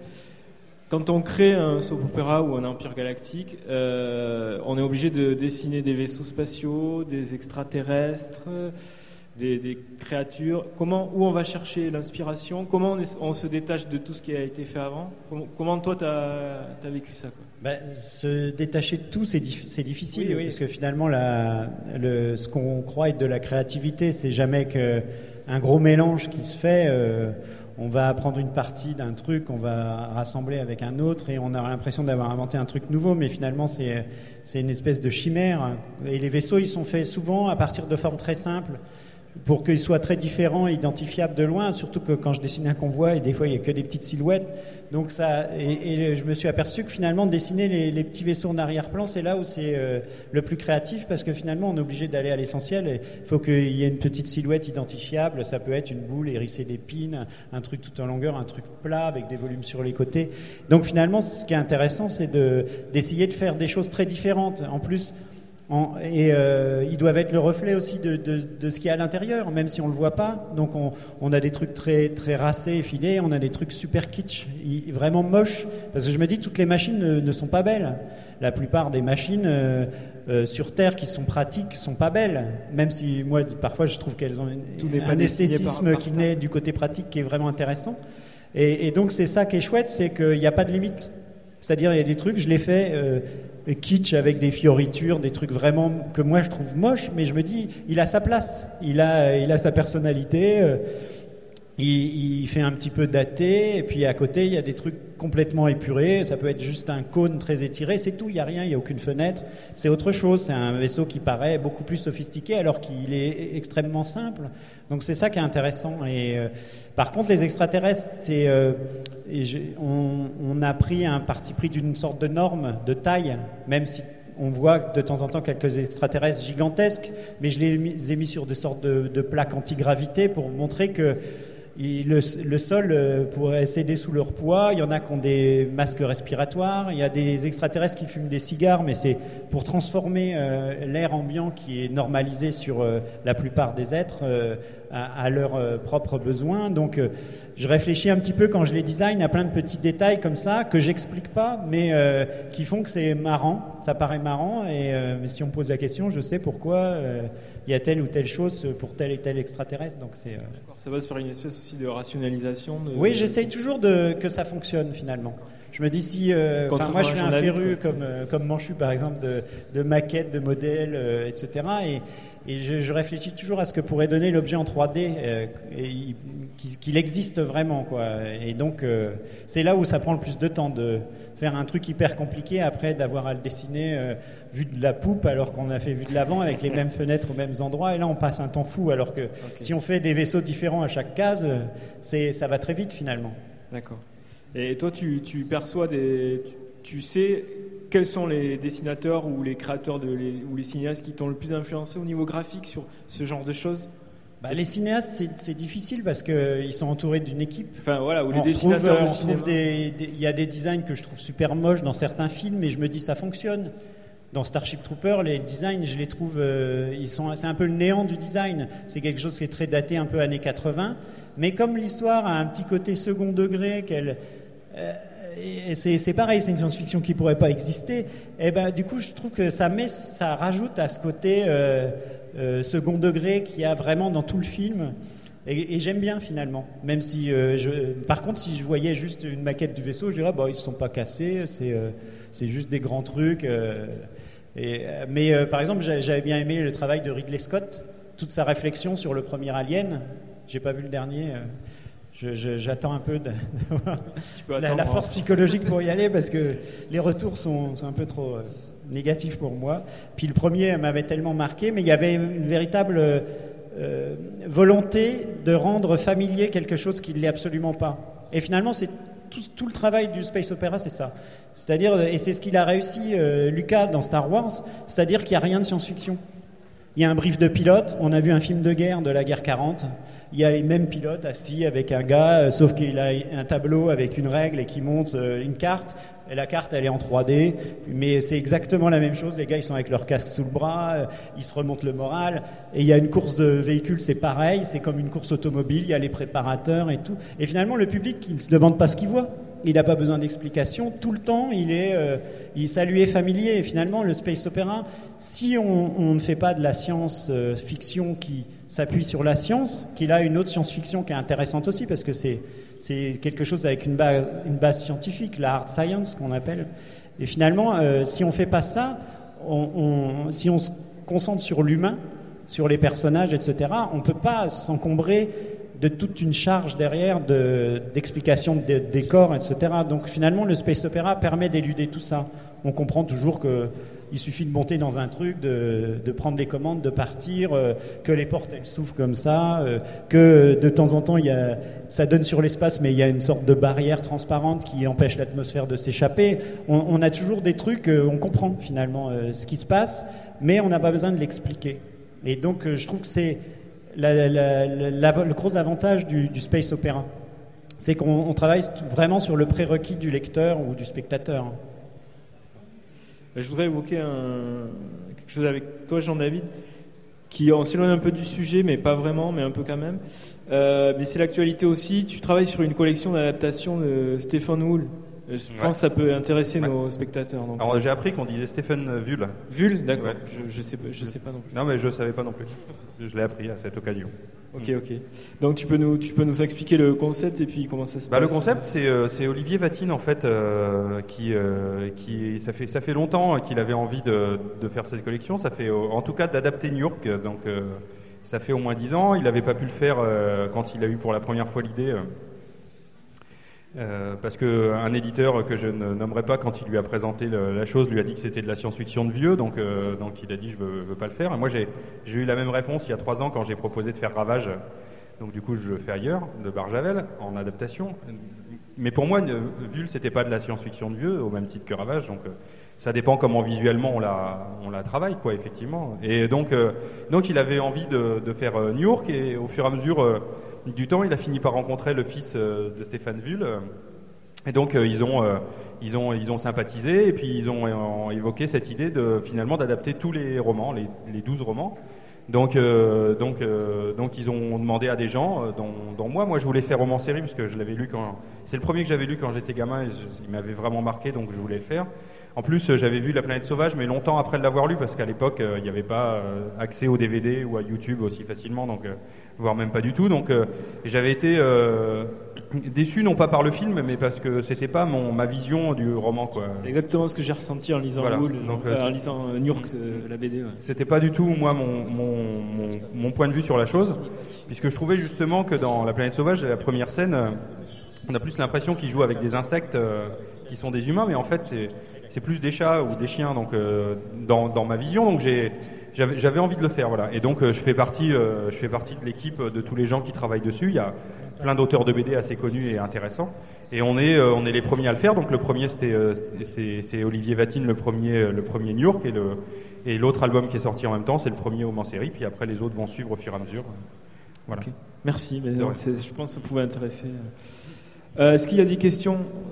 Quand on crée un soap opéra ou un empire galactique, euh, on est obligé de dessiner des vaisseaux spatiaux, des extraterrestres, des, des créatures. Comment, où on va chercher l'inspiration? Comment on, est, on se détache de tout ce qui a été fait avant? Comment, comment toi, tu as vécu ça, quoi? Ben, se détacher de tout, c'est, dif- c'est difficile, oui, oui. parce que finalement, la, le, ce qu'on croit être de la créativité, c'est jamais qu'un gros mélange qui se fait. Euh, on va prendre une partie d'un truc, on va rassembler avec un autre, et on a l'impression d'avoir inventé un truc nouveau, mais finalement, c'est, c'est une espèce de chimère. Et les vaisseaux, ils sont faits souvent à partir de formes très simples, pour qu'ils soient très différents et identifiables de loin, surtout que quand je dessine un convoi, et des fois il n'y a que des petites silhouettes, donc ça, et, et je me suis aperçu que finalement dessiner les, les petits vaisseaux en arrière-plan, c'est là où c'est euh, le plus créatif, parce que finalement on est obligé d'aller à l'essentiel. Il faut qu'il y ait une petite silhouette identifiable, ça peut être une boule hérissée d'épines, un truc tout en longueur, un truc plat avec des volumes sur les côtés. Donc finalement ce qui est intéressant, c'est de, d'essayer de faire des choses très différentes. En plus, En, et euh, ils doivent être le reflet aussi de, de, de ce qu'il y a à l'intérieur, même si on ne le voit pas. Donc on, on a des trucs très, très racés et filés, on a des trucs super kitsch, vraiment moches. Parce que je me dis, toutes les machines ne, ne sont pas belles. La plupart des machines euh, euh, sur Terre qui sont pratiques ne sont pas belles. Même si moi, parfois, je trouve qu'elles ont une, un esthétisme par, par qui naît du côté pratique qui est vraiment intéressant. Et, et donc c'est ça qui est chouette, c'est qu'il n'y a pas de limite. C'est-à-dire, il y a des trucs, je les fais... Euh, kitsch avec des fioritures, des trucs vraiment que moi je trouve moches, mais je me dis, il a sa place, il a, il a sa personnalité, euh, il, il fait un petit peu daté, et puis à côté il y a des trucs complètement épurés, ça peut être juste un cône très étiré, c'est tout, il n'y a rien, il n'y a aucune fenêtre, c'est autre chose, c'est un vaisseau qui paraît beaucoup plus sophistiqué alors qu'il est extrêmement simple. Donc c'est ça qui est intéressant. Et euh, par contre, les extraterrestres, c'est, euh, et on, on a pris un parti pris d'une sorte de norme de taille, même si on voit de temps en temps quelques extraterrestres gigantesques, mais je les ai mis, ai mis sur des sortes de, de plaques antigravité pour montrer que le, le sol pourrait céder sous leur poids. Il y en a qui ont des masques respiratoires, il y a des extraterrestres qui fument des cigares, mais c'est pour transformer euh, l'air ambiant qui est normalisé sur euh, la plupart des êtres euh, à, à leurs euh, propres besoins. Donc euh, je réfléchis un petit peu quand je les design à plein de petits détails comme ça que j'explique pas, mais euh, qui font que c'est marrant, ça paraît marrant, et euh, mais si on me pose la question, je sais pourquoi euh, il y a telle ou telle chose pour tel et tel extraterrestre. Donc c'est, euh... ça passe par une espèce aussi de rationalisation de... Oui, j'essaye toujours de, que ça fonctionne finalement. Je me dis si... Euh, moi, je suis un féru comme, euh, comme Manchu, par exemple, de, de maquettes, de modèles, euh, et cetera. Et, et je, je réfléchis toujours à ce que pourrait donner l'objet en trois D, euh, et qu'il, qu'il existe vraiment, quoi. Et donc, euh, c'est là où ça prend le plus de temps, de faire un truc hyper compliqué, après d'avoir à le dessiner euh, vu de la poupe, alors qu'on a fait vu de l'avant, avec les mêmes fenêtres aux mêmes endroits. Et là, on passe un temps fou, alors que okay. si on fait des vaisseaux différents à chaque case, c'est, ça va très vite, finalement. D'accord. Et toi, tu, tu perçois des... Tu, tu sais quels sont les dessinateurs ou les créateurs de les, ou les cinéastes qui t'ont le plus influencé au niveau graphique sur ce genre de choses? Bah, les cinéastes, c'est, c'est difficile parce qu'ils sont entourés d'une équipe. Enfin, voilà, ou les on dessinateurs trouve, de cinéma. Il y a des designs que je trouve super moches dans certains films, et je me dis ça fonctionne. Dans Starship Troopers, les designs, je les trouve, euh, ils sont, c'est un peu le néant du design. C'est quelque chose qui est très daté, un peu années quatre-vingts. Mais comme l'histoire a un petit côté second degré, qu'elle, euh, et c'est, c'est pareil, c'est une science-fiction qui pourrait pas exister. Et ben, du coup, je trouve que ça met, ça rajoute à ce côté euh, euh, second degré qu'il y a vraiment dans tout le film. Et, et j'aime bien finalement. Même si, euh, je, par contre, si je voyais juste une maquette du vaisseau, je dirais, bah, ils se sont pas cassés. C'est, euh, c'est juste des grands trucs. Euh, Et, mais euh, par exemple, j'avais bien aimé le travail de Ridley Scott, toute sa réflexion sur le premier Alien. J'ai pas vu le dernier. Euh, je, je, j'attends un peu de, de voir la, la force psychologique pour y aller parce que les retours sont, sont un peu trop euh, négatifs pour moi. Puis le premier m'avait tellement marqué, mais il y avait une véritable euh, volonté de rendre familier quelque chose qui ne l'est absolument pas. Et finalement, c'est Tout, tout le travail du space opéra, c'est ça. C'est-à-dire, et c'est ce qu'il a réussi, euh, Lucas, dans Star Wars, c'est-à-dire qu'il n'y a rien de science-fiction. Il y a un brief de pilote, on a vu un film de guerre de la guerre quarante, il y a les mêmes pilotes assis avec un gars, euh, sauf qu'il a un tableau avec une règle et qui montre euh, une carte, et la carte elle est en trois D, mais c'est exactement la même chose, les gars ils sont avec leur casque sous le bras, euh, ils se remontent le moral, et il y a une course de véhicules, c'est pareil, c'est comme une course automobile, il y a les préparateurs et tout, et finalement le public il ne se demande pas ce qu'il voit. Il n'a pas besoin d'explication. Tout le temps, il est, euh, il, ça lui est familier. Et finalement, le space opéra, si on, on ne fait pas de la science-fiction qui s'appuie sur la science, qu'il a une autre science-fiction qui est intéressante aussi, parce que c'est, c'est quelque chose avec une base, une base scientifique, la hard science qu'on appelle. Et finalement, euh, si on ne fait pas ça, on, on, si on se concentre sur l'humain, sur les personnages, et cetera, on ne peut pas s'encombrer de toute une charge derrière de, d'explications de, de décors, et cetera. Donc finalement, le space opéra permet d'éluder tout ça. On comprend toujours qu'il suffit de monter dans un truc, de, de prendre les commandes, de partir, euh, que les portes elles s'ouvrent comme ça, euh, que de temps en temps il y a, ça donne sur l'espace, mais il y a une sorte de barrière transparente qui empêche l'atmosphère de s'échapper. On, on a toujours des trucs, euh, on comprend finalement euh, ce qui se passe, mais on n'a pas besoin de l'expliquer. Et donc euh, je trouve que c'est La, la, la, la, le gros avantage du, du space opéra, c'est qu'on on travaille vraiment sur le prérequis du lecteur ou du spectateur. Je voudrais évoquer un, quelque chose avec toi, Jean-David, qui en s'éloigne un peu du sujet, mais pas vraiment, mais un peu quand même. Euh, mais c'est l'actualité aussi. Tu travailles sur une collection d'adaptations de Stephen Wool. Je pense ouais. que ça peut intéresser ouais. nos spectateurs. Donc. Alors j'ai appris qu'on disait Stephen Vull. Vull, d'accord. Ouais. Je, je sais, je sais pas non plus. Non mais je savais pas non plus. Je l'ai appris à cette occasion. Ok, ok. Donc tu peux nous, tu peux nous expliquer le concept et puis comment ça se bah, passe. Le concept, c'est, euh, c'est Olivier Vatine en fait, euh, qui, euh, qui, ça fait, ça fait longtemps qu'il avait envie de, de faire cette collection. Ça fait, euh, en tout cas, d'adapter New York. Donc euh, ça fait au moins dix ans. Il n'avait pas pu le faire euh, quand il a eu pour la première fois l'idée. Euh, Euh, parce qu'un éditeur que je ne nommerai pas, quand il lui a présenté le, la chose, lui a dit que c'était de la science-fiction de vieux, donc, euh, donc il a dit je veux, veux pas le faire. Et moi j'ai, j'ai eu la même réponse il y a trois ans quand j'ai proposé de faire Ravage, donc du coup je le fais ailleurs, de Barjavel, en adaptation. Mais pour moi, Vull c'était pas de la science-fiction de vieux, au même titre que Ravage, donc euh, ça dépend comment visuellement on la, on la travaille, quoi, effectivement. Et donc, euh, donc il avait envie de, de faire euh, New York, et au fur et à mesure euh, du temps, il a fini par rencontrer le fils euh, de Stephen Vull, euh, et donc euh, ils ont, euh, ils ont, ils ont sympathisé, et puis ils ont, euh, ont évoqué cette idée de finalement d'adapter tous les romans, les, les douze romans. Donc, euh, donc, euh, donc ils ont demandé à des gens, euh, dont, dont moi, moi je voulais faire roman série parce que je l'avais lu quand, c'est le premier que j'avais lu quand j'étais gamin, et je, il m'avait vraiment marqué, donc je voulais le faire. En plus, euh, j'avais vu La Planète Sauvage, mais longtemps après de l'avoir lu, parce qu'à l'époque, euh, il n'y avait pas euh, accès au D V D ou à YouTube aussi facilement, donc euh, voire même pas du tout. Donc, euh, j'avais été euh, déçu non pas par le film, mais parce que c'était pas mon ma vision du roman, quoi. C'est exactement ce que j'ai ressenti en lisant voilà. Wool, donc, euh, euh, en lisant New York, euh, la B D. Ouais. C'était pas du tout moi mon, mon mon mon point de vue sur la chose, puisque je trouvais justement que dans La Planète Sauvage, la première scène, euh, on a plus l'impression qu'ils jouent avec des insectes euh, qui sont des humains, mais en fait c'est c'est plus des chats ou des chiens, donc euh, dans dans ma vision, donc j'ai j'avais j'avais envie de le faire, voilà. Et donc euh, je fais partie euh, je fais partie de l'équipe de tous les gens qui travaillent dessus. Il y a plein d'auteurs de B D assez connus et intéressants, et on est euh, on est les premiers à le faire. Donc le premier c'était euh, c'est c'est Olivier Vatine, le premier le premier New York, et le et l'autre album qui est sorti en même temps, c'est le premier roman série, puis après les autres vont suivre au fur et à mesure. Voilà. Okay. Merci, mais non, c'est, je pense que ça pouvait intéresser. Euh, est-ce qu'il y a des questions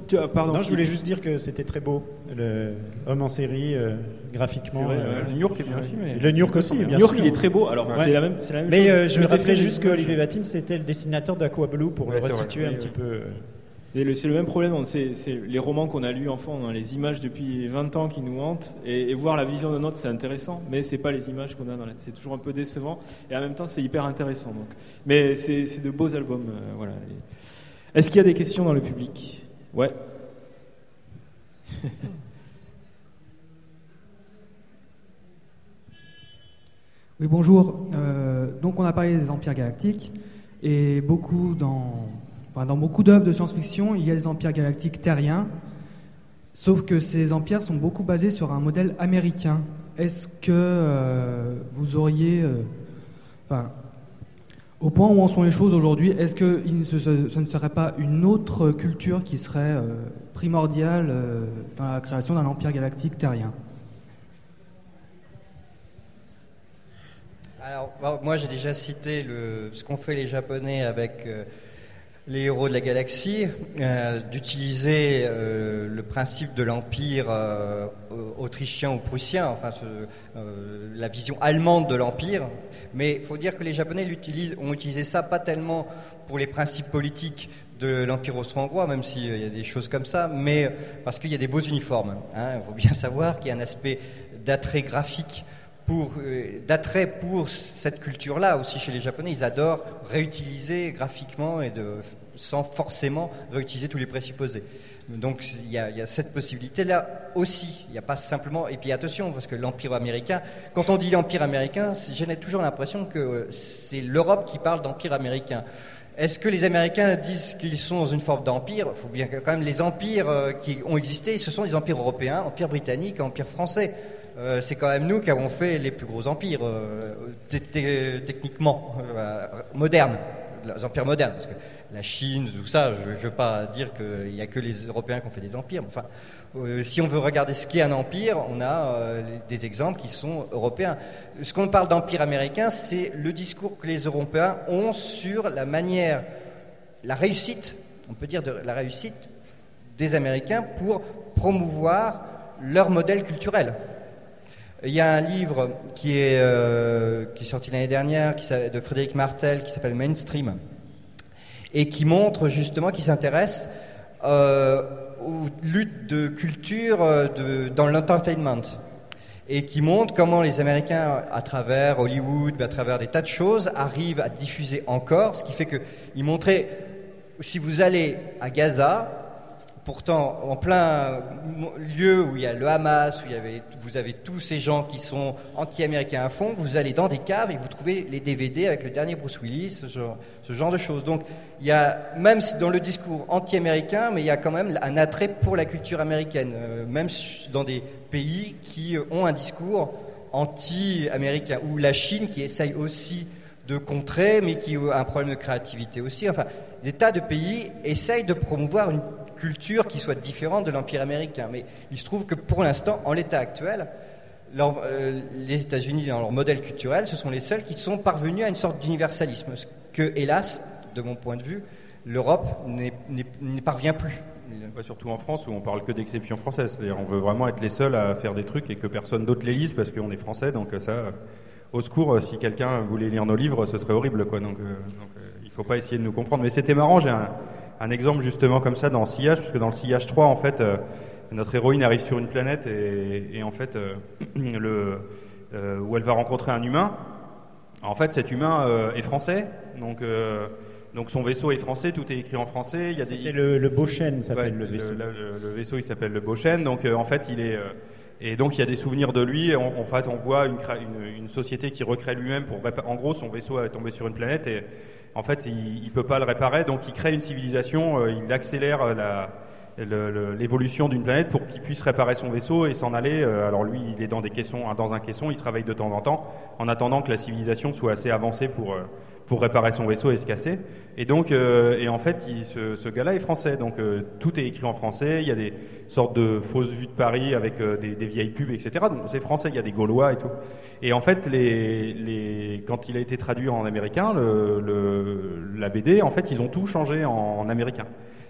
Tu, pardon. Non, je voulais juste dire que c'était très beau, le homme en série, euh, graphiquement. Vrai, euh, ouais. Le New York est bien filmé. Le New York aussi, bien New York, sûr. il est très beau. Alors, Ouais. c'est la même, c'est la même Mais chose. euh, je me mettez rappelais fait juste des qu'Olivier images. Vatine, c'était le dessinateur d'Aqua-Blue, pour Ouais, le c'est vrai. resituer un Oui, petit oui. peu. Et le- c'est le même problème, on- c'est, c'est les romans qu'on a lus enfant, on a les images depuis vingt ans qui nous hantent, et, et voir la vision de notre, c'est intéressant, mais c'est pas les images qu'on a dans la tête, c'est toujours un peu décevant, et en même temps c'est hyper intéressant. Donc. Mais c'est, c'est de beaux albums. Euh, voilà. Et est-ce qu'il y a des questions dans le public? Ouais. Oui, bonjour. Euh, donc on a parlé des empires galactiques, et beaucoup dans, enfin, dans beaucoup d'œuvres de science-fiction, il y a des empires galactiques terriens, sauf que ces empires sont beaucoup basés sur un modèle américain. Est-ce que euh, vous auriez... euh, enfin, au point où en sont les choses aujourd'hui, est-ce que il ne se- ce ne serait pas une autre culture qui serait euh, primordiale euh, dans la création d'un empire galactique terrien ? Alors, bon, moi j'ai déjà cité le, ce qu'ont fait les Japonais avec euh, les héros de la galaxie, euh, d'utiliser euh, le principe de l'empire euh, autrichien ou prussien, enfin ce, euh, la vision allemande de l'empire. Mais il faut dire que les Japonais l'utilisent, ont utilisé ça pas tellement pour les principes politiques de l'Empire austro-hongrois, même s'il y a des choses comme ça, mais parce qu'il y a des beaux uniformes. Hein. Il faut bien savoir qu'il y a un aspect d'attrait graphique, pour, euh, d'attrait pour cette culture-là aussi chez les Japonais. Ils adorent réutiliser graphiquement et de, sans forcément réutiliser tous les présupposés. Donc il y a, il y a cette possibilité-là aussi. Il n'y a pas simplement... Et puis attention, parce que l'Empire américain, quand on dit l'Empire américain, j'ai toujours l'impression que c'est l'Europe qui parle d'Empire américain. Est-ce que les Américains disent qu'ils sont dans une forme d'empire? Il faut bien que quand même les empires euh, qui ont existé, ce sont les empires européens, empire britannique, empire français. Euh, c'est quand même nous qui avons fait les plus gros empires, euh, t- t- techniquement, euh, modernes, les empires modernes. Parce que la Chine, tout ça, je ne veux pas dire qu'il n'y a que les Européens qui ont fait des empires. Enfin, euh, si on veut regarder ce qu'est un empire, on a euh, des exemples qui sont européens. Ce qu'on parle d'empire américain, c'est le discours que les Européens ont sur la manière, la réussite, on peut dire de la réussite des Américains pour promouvoir leur modèle culturel. Il y a un livre qui est, euh, qui est sorti l'année dernière qui, de Frédéric Martel qui s'appelle Mainstream et qui montre justement, qui s'intéresse euh, aux luttes de culture de, dans l'entertainment et qui montre comment les Américains, à travers Hollywood, à travers des tas de choses, arrivent à diffuser encore, ce qui fait qu'ils montraient, si vous allez à Gaza, pourtant, en plein lieu où il y a le Hamas, où il y avait, vous avez tous ces gens qui sont anti-américains à fond, vous allez dans des caves et vous trouvez les D V D avec le dernier Bruce Willis, ce genre, ce genre de choses. Donc, il y a, même dans le discours anti-américain, mais il y a quand même un attrait pour la culture américaine, euh, même dans des pays qui ont un discours anti-américain, ou la Chine qui essaye aussi de contrer, mais qui a un problème de créativité aussi. Enfin, des tas de pays essayent de promouvoir une culture qui soit différente de l'Empire américain. Mais il se trouve que pour l'instant, en l'état actuel, leur, euh, les États-Unis, dans leur modèle culturel, ce sont les seuls qui sont parvenus à une sorte d'universalisme, ce que, hélas, de mon point de vue, l'Europe n'est, n'est, n'y parvient plus. Ouais, surtout en France où on parle que d'exception française. C'est-à-dire on veut vraiment être les seuls à faire des trucs et que personne d'autre les lise parce qu'on est français. Donc ça, au secours, si quelqu'un voulait lire nos livres, ce serait horrible, quoi. Donc, euh, donc euh, il faut pas essayer de nous comprendre. Mais c'était marrant. J'ai un, un exemple justement comme ça dans Sillage, parce que dans le Sillage trois, en fait, euh, notre héroïne arrive sur une planète et, et en fait, euh, le, euh, où elle va rencontrer un humain. En fait, cet humain euh, est français, donc. Euh, Donc son vaisseau est français, tout est écrit en français. Il y a C'était des... le, le Beauchesne s'appelle ouais, le vaisseau. Le, le, le vaisseau il s'appelle le Beauchesne. Donc euh, en fait il est euh, et donc il y a des souvenirs de lui. En, en fait on voit une, une, une société qui recrée lui-même pour répa- en gros son vaisseau est tombé sur une planète et en fait il, il peut pas le réparer. Donc il crée une civilisation, euh, il accélère la Le, le, l'évolution d'une planète pour qu'il puisse réparer son vaisseau et s'en aller. Alors lui, il est dans des caissons, dans un caisson, il se réveille de temps en temps, en attendant que la civilisation soit assez avancée pour pour réparer son vaisseau et se casser. Et donc, euh, et en fait, il, ce, ce gars-là est français, donc euh, tout est écrit en français. Il y a des sortes de fausses vues de Paris avec euh, des, des vieilles pubs, et cetera. Donc c'est français. Il y a des Gaulois et tout. Et en fait, les, les, quand il a été traduit en américain, le, le, la B D, en fait, ils ont tout changé en, en américain.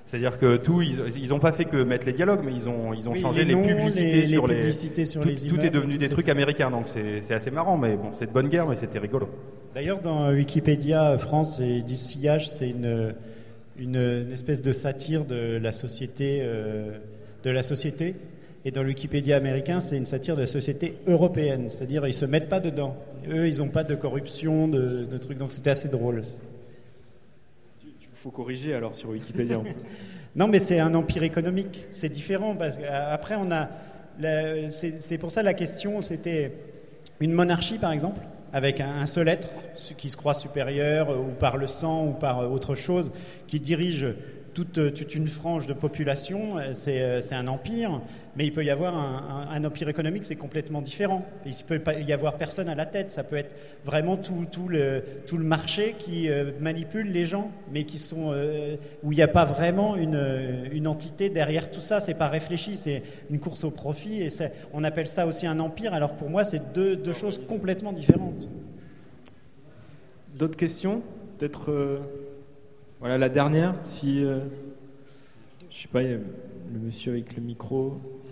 C'est-à-dire que tout, ils n'ont pas fait que mettre les dialogues, mais ils ont, ils ont oui, changé les, les noms, publicités les, sur les, les. publicités sur tout, les tout immeubles, est devenu tout des trucs c'est... américains, donc c'est, c'est assez marrant, mais bon, c'est de bonne guerre, mais c'était rigolo. D'ailleurs, dans Wikipédia France et dix sillage, c'est une, une, une espèce de satire de la société, euh, de la société. Et dans le Wikipédia américain, c'est une satire de la société européenne, c'est-à-dire ils se mettent pas dedans. Eux, ils n'ont pas de corruption, de, de trucs, donc c'était assez drôle. Il faut corriger alors sur Wikipédia. Non, mais c'est un empire économique, c'est différent parce qu'après on a, la, c'est, c'est pour ça la question, c'était une monarchie par exemple, avec un, un seul être qui se croit supérieur ou par le sang ou par autre chose, qui dirige toute, toute une frange de population, c'est, c'est un empire, mais il peut y avoir un, un, un empire économique, c'est complètement différent. Il ne peut pas y avoir personne à la tête, ça peut être vraiment tout, tout, le, tout le marché qui euh, manipule les gens, mais qui sont, euh, où il n'y a pas vraiment une, une entité derrière tout ça, c'est pas réfléchi, c'est une course au profit, et c'est, on appelle ça aussi un empire, alors pour moi c'est deux, deux choses complètement différentes. D'autres questions ? Peut-être... Euh... Voilà la dernière, si euh, je sais pas, il y a le monsieur avec le micro.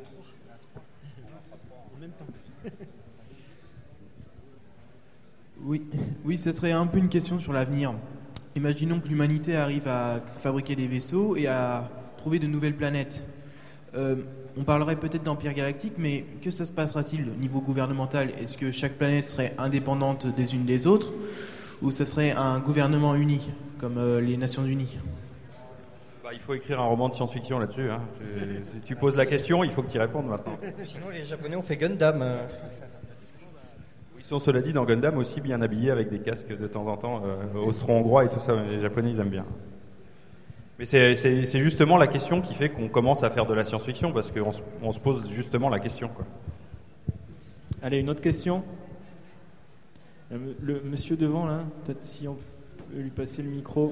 En même temps. Oui, oui, ça serait un peu une question sur l'avenir. Imaginons que l'humanité arrive à fabriquer des vaisseaux et à trouver de nouvelles planètes. Euh, on parlerait peut-être d'empire galactique, mais que ça se passera-t-il au niveau gouvernemental ? Est-ce que chaque planète serait indépendante des unes des autres, ou ça serait un gouvernement uni ? Comme euh, les Nations Unies. Bah, il faut écrire un roman de science-fiction là-dessus. Hein. Tu, tu poses la question, il faut que tu y répondes maintenant. Sinon, les Japonais ont fait Gundam. Ils sont, cela dit, dans Gundam aussi bien habillés avec des casques de temps en temps, euh, austro-hongrois et tout ça. Les Japonais, ils aiment bien. Mais c'est, c'est, c'est justement la question qui fait qu'on commence à faire de la science-fiction, parce qu'on se, on se pose justement la question, quoi. Allez, une autre question ? Le monsieur devant, là, peut-être si on... lui passer le micro.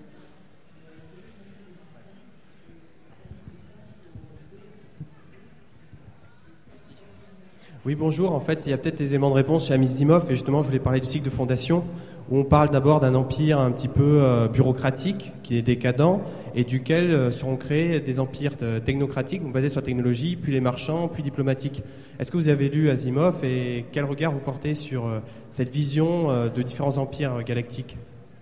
Oui, bonjour. En fait, il y a peut-être des éléments de réponse chez Asimov, et justement, je voulais parler du cycle de fondation, où on parle d'abord d'un empire un petit peu euh, bureaucratique, qui est décadent, et duquel euh, seront créés des empires de, technocratiques, donc basés sur la technologie, puis les marchands, puis diplomatiques. Est-ce que vous avez lu Asimov, et quel regard vous portez sur euh, cette vision euh, de différents empires euh, galactiques ?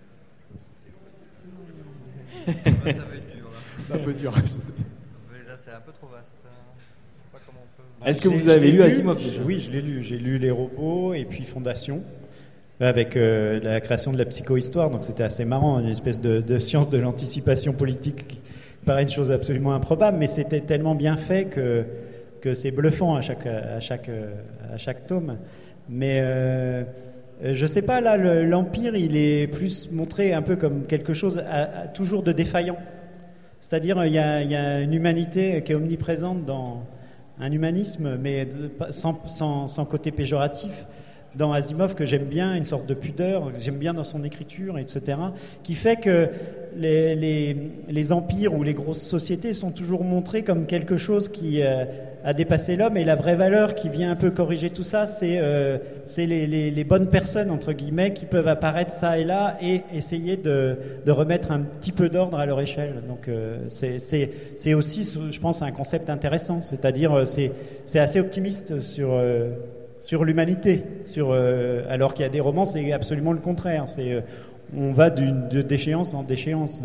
C'est un peu dur, je sais. Là, c'est un peu trop vaste. Je sais pas comment on peut... Est-ce que vous avez lu Asimov déjà ? Oui, je l'ai lu. J'ai lu Les Robots et puis Fondation, avec euh, la création de la psychohistoire. Donc c'était assez marrant, une espèce de, de science de l'anticipation politique qui paraît une chose absolument improbable, mais c'était tellement bien fait que, que c'est bluffant à chaque, à chaque, à chaque tome. Mais... Euh, je sais pas, là, le, l'Empire, il est plus montré un peu comme quelque chose à, à, toujours de défaillant. C'est-à-dire, il y a, il y a une humanité qui est omniprésente dans un humanisme, mais de, sans, sans, sans côté péjoratif, dans Asimov, que j'aime bien, une sorte de pudeur, que j'aime bien dans son écriture, et cetera, qui fait que les, les, les empires ou les grosses sociétés sont toujours montrés comme quelque chose qui euh, a dépassé l'homme, et la vraie valeur qui vient un peu corriger tout ça, c'est, euh, c'est les, les, les bonnes personnes, entre guillemets, qui peuvent apparaître ça et là et essayer de, de remettre un petit peu d'ordre à leur échelle. Donc euh, c'est, c'est, c'est aussi, je pense, un concept intéressant, c'est-à-dire c'est, c'est assez optimiste sur... Euh, sur l'humanité, sur, euh, alors qu'il y a des romans, c'est absolument le contraire. C'est, euh, on va d'une, de déchéance en déchéance.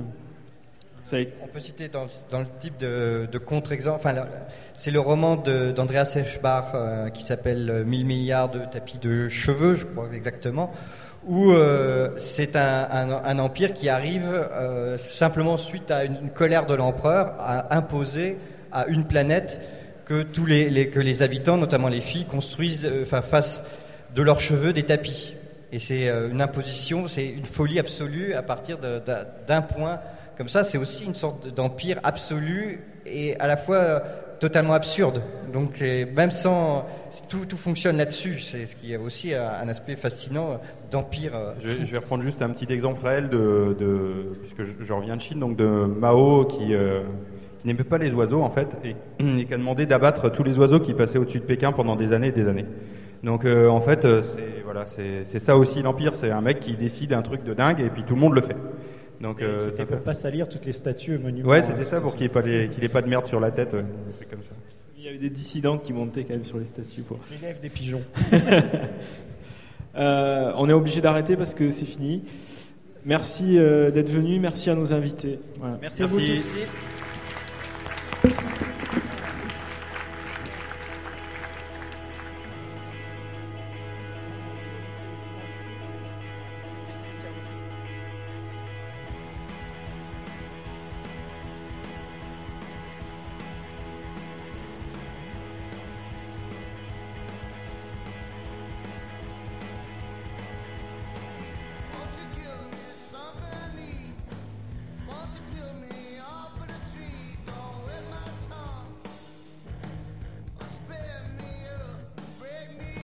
On peut citer dans, dans le type de, de contre-exemple, enfin, c'est le roman de, d'Andreas Eschbach euh, qui s'appelle « Mille milliards de tapis de cheveux », je crois exactement, où euh, c'est un, un, un empire qui arrive euh, simplement suite à une, une colère de l'empereur à imposer à une planète que tous les, les, que les habitants, notamment les filles, construisent, euh, enfin, fassent de leurs cheveux des tapis. Et c'est euh, une imposition, c'est une folie absolue à partir de, de, d'un point comme ça. C'est aussi une sorte d'empire absolu et à la fois euh, totalement absurde. Donc et même sans... Tout, tout fonctionne là-dessus. C'est ce qui est aussi un, un aspect fascinant d'empire. Euh, je, je vais reprendre juste un petit exemple réel, de, de, puisque je, je reviens de Chine, donc de Mao qui... Euh, qui n'aimait pas les oiseaux en fait, et, et qui a demandé d'abattre tous les oiseaux qui passaient au-dessus de Pékin pendant des années et des années. Donc euh, en fait, c'est, voilà, c'est, c'est ça aussi l'Empire, c'est un mec qui décide un truc de dingue et puis tout le monde le fait. Donc, c'était, euh, c'était ça pour fait- pas salir toutes les statues et monuments. Ouais, c'était ça, euh, pour qu'il n'ait pas, les- qu'il ait pas de merde sur la tête, ouais, un truc comme ça. Il y avait des dissidents qui montaient quand même sur les statues. Pour... L'élève des pigeons. Euh, on est obligé d'arrêter parce que c'est fini. Merci euh, d'être venu, merci à nos invités. Voilà. Merci à vous Merci. tous.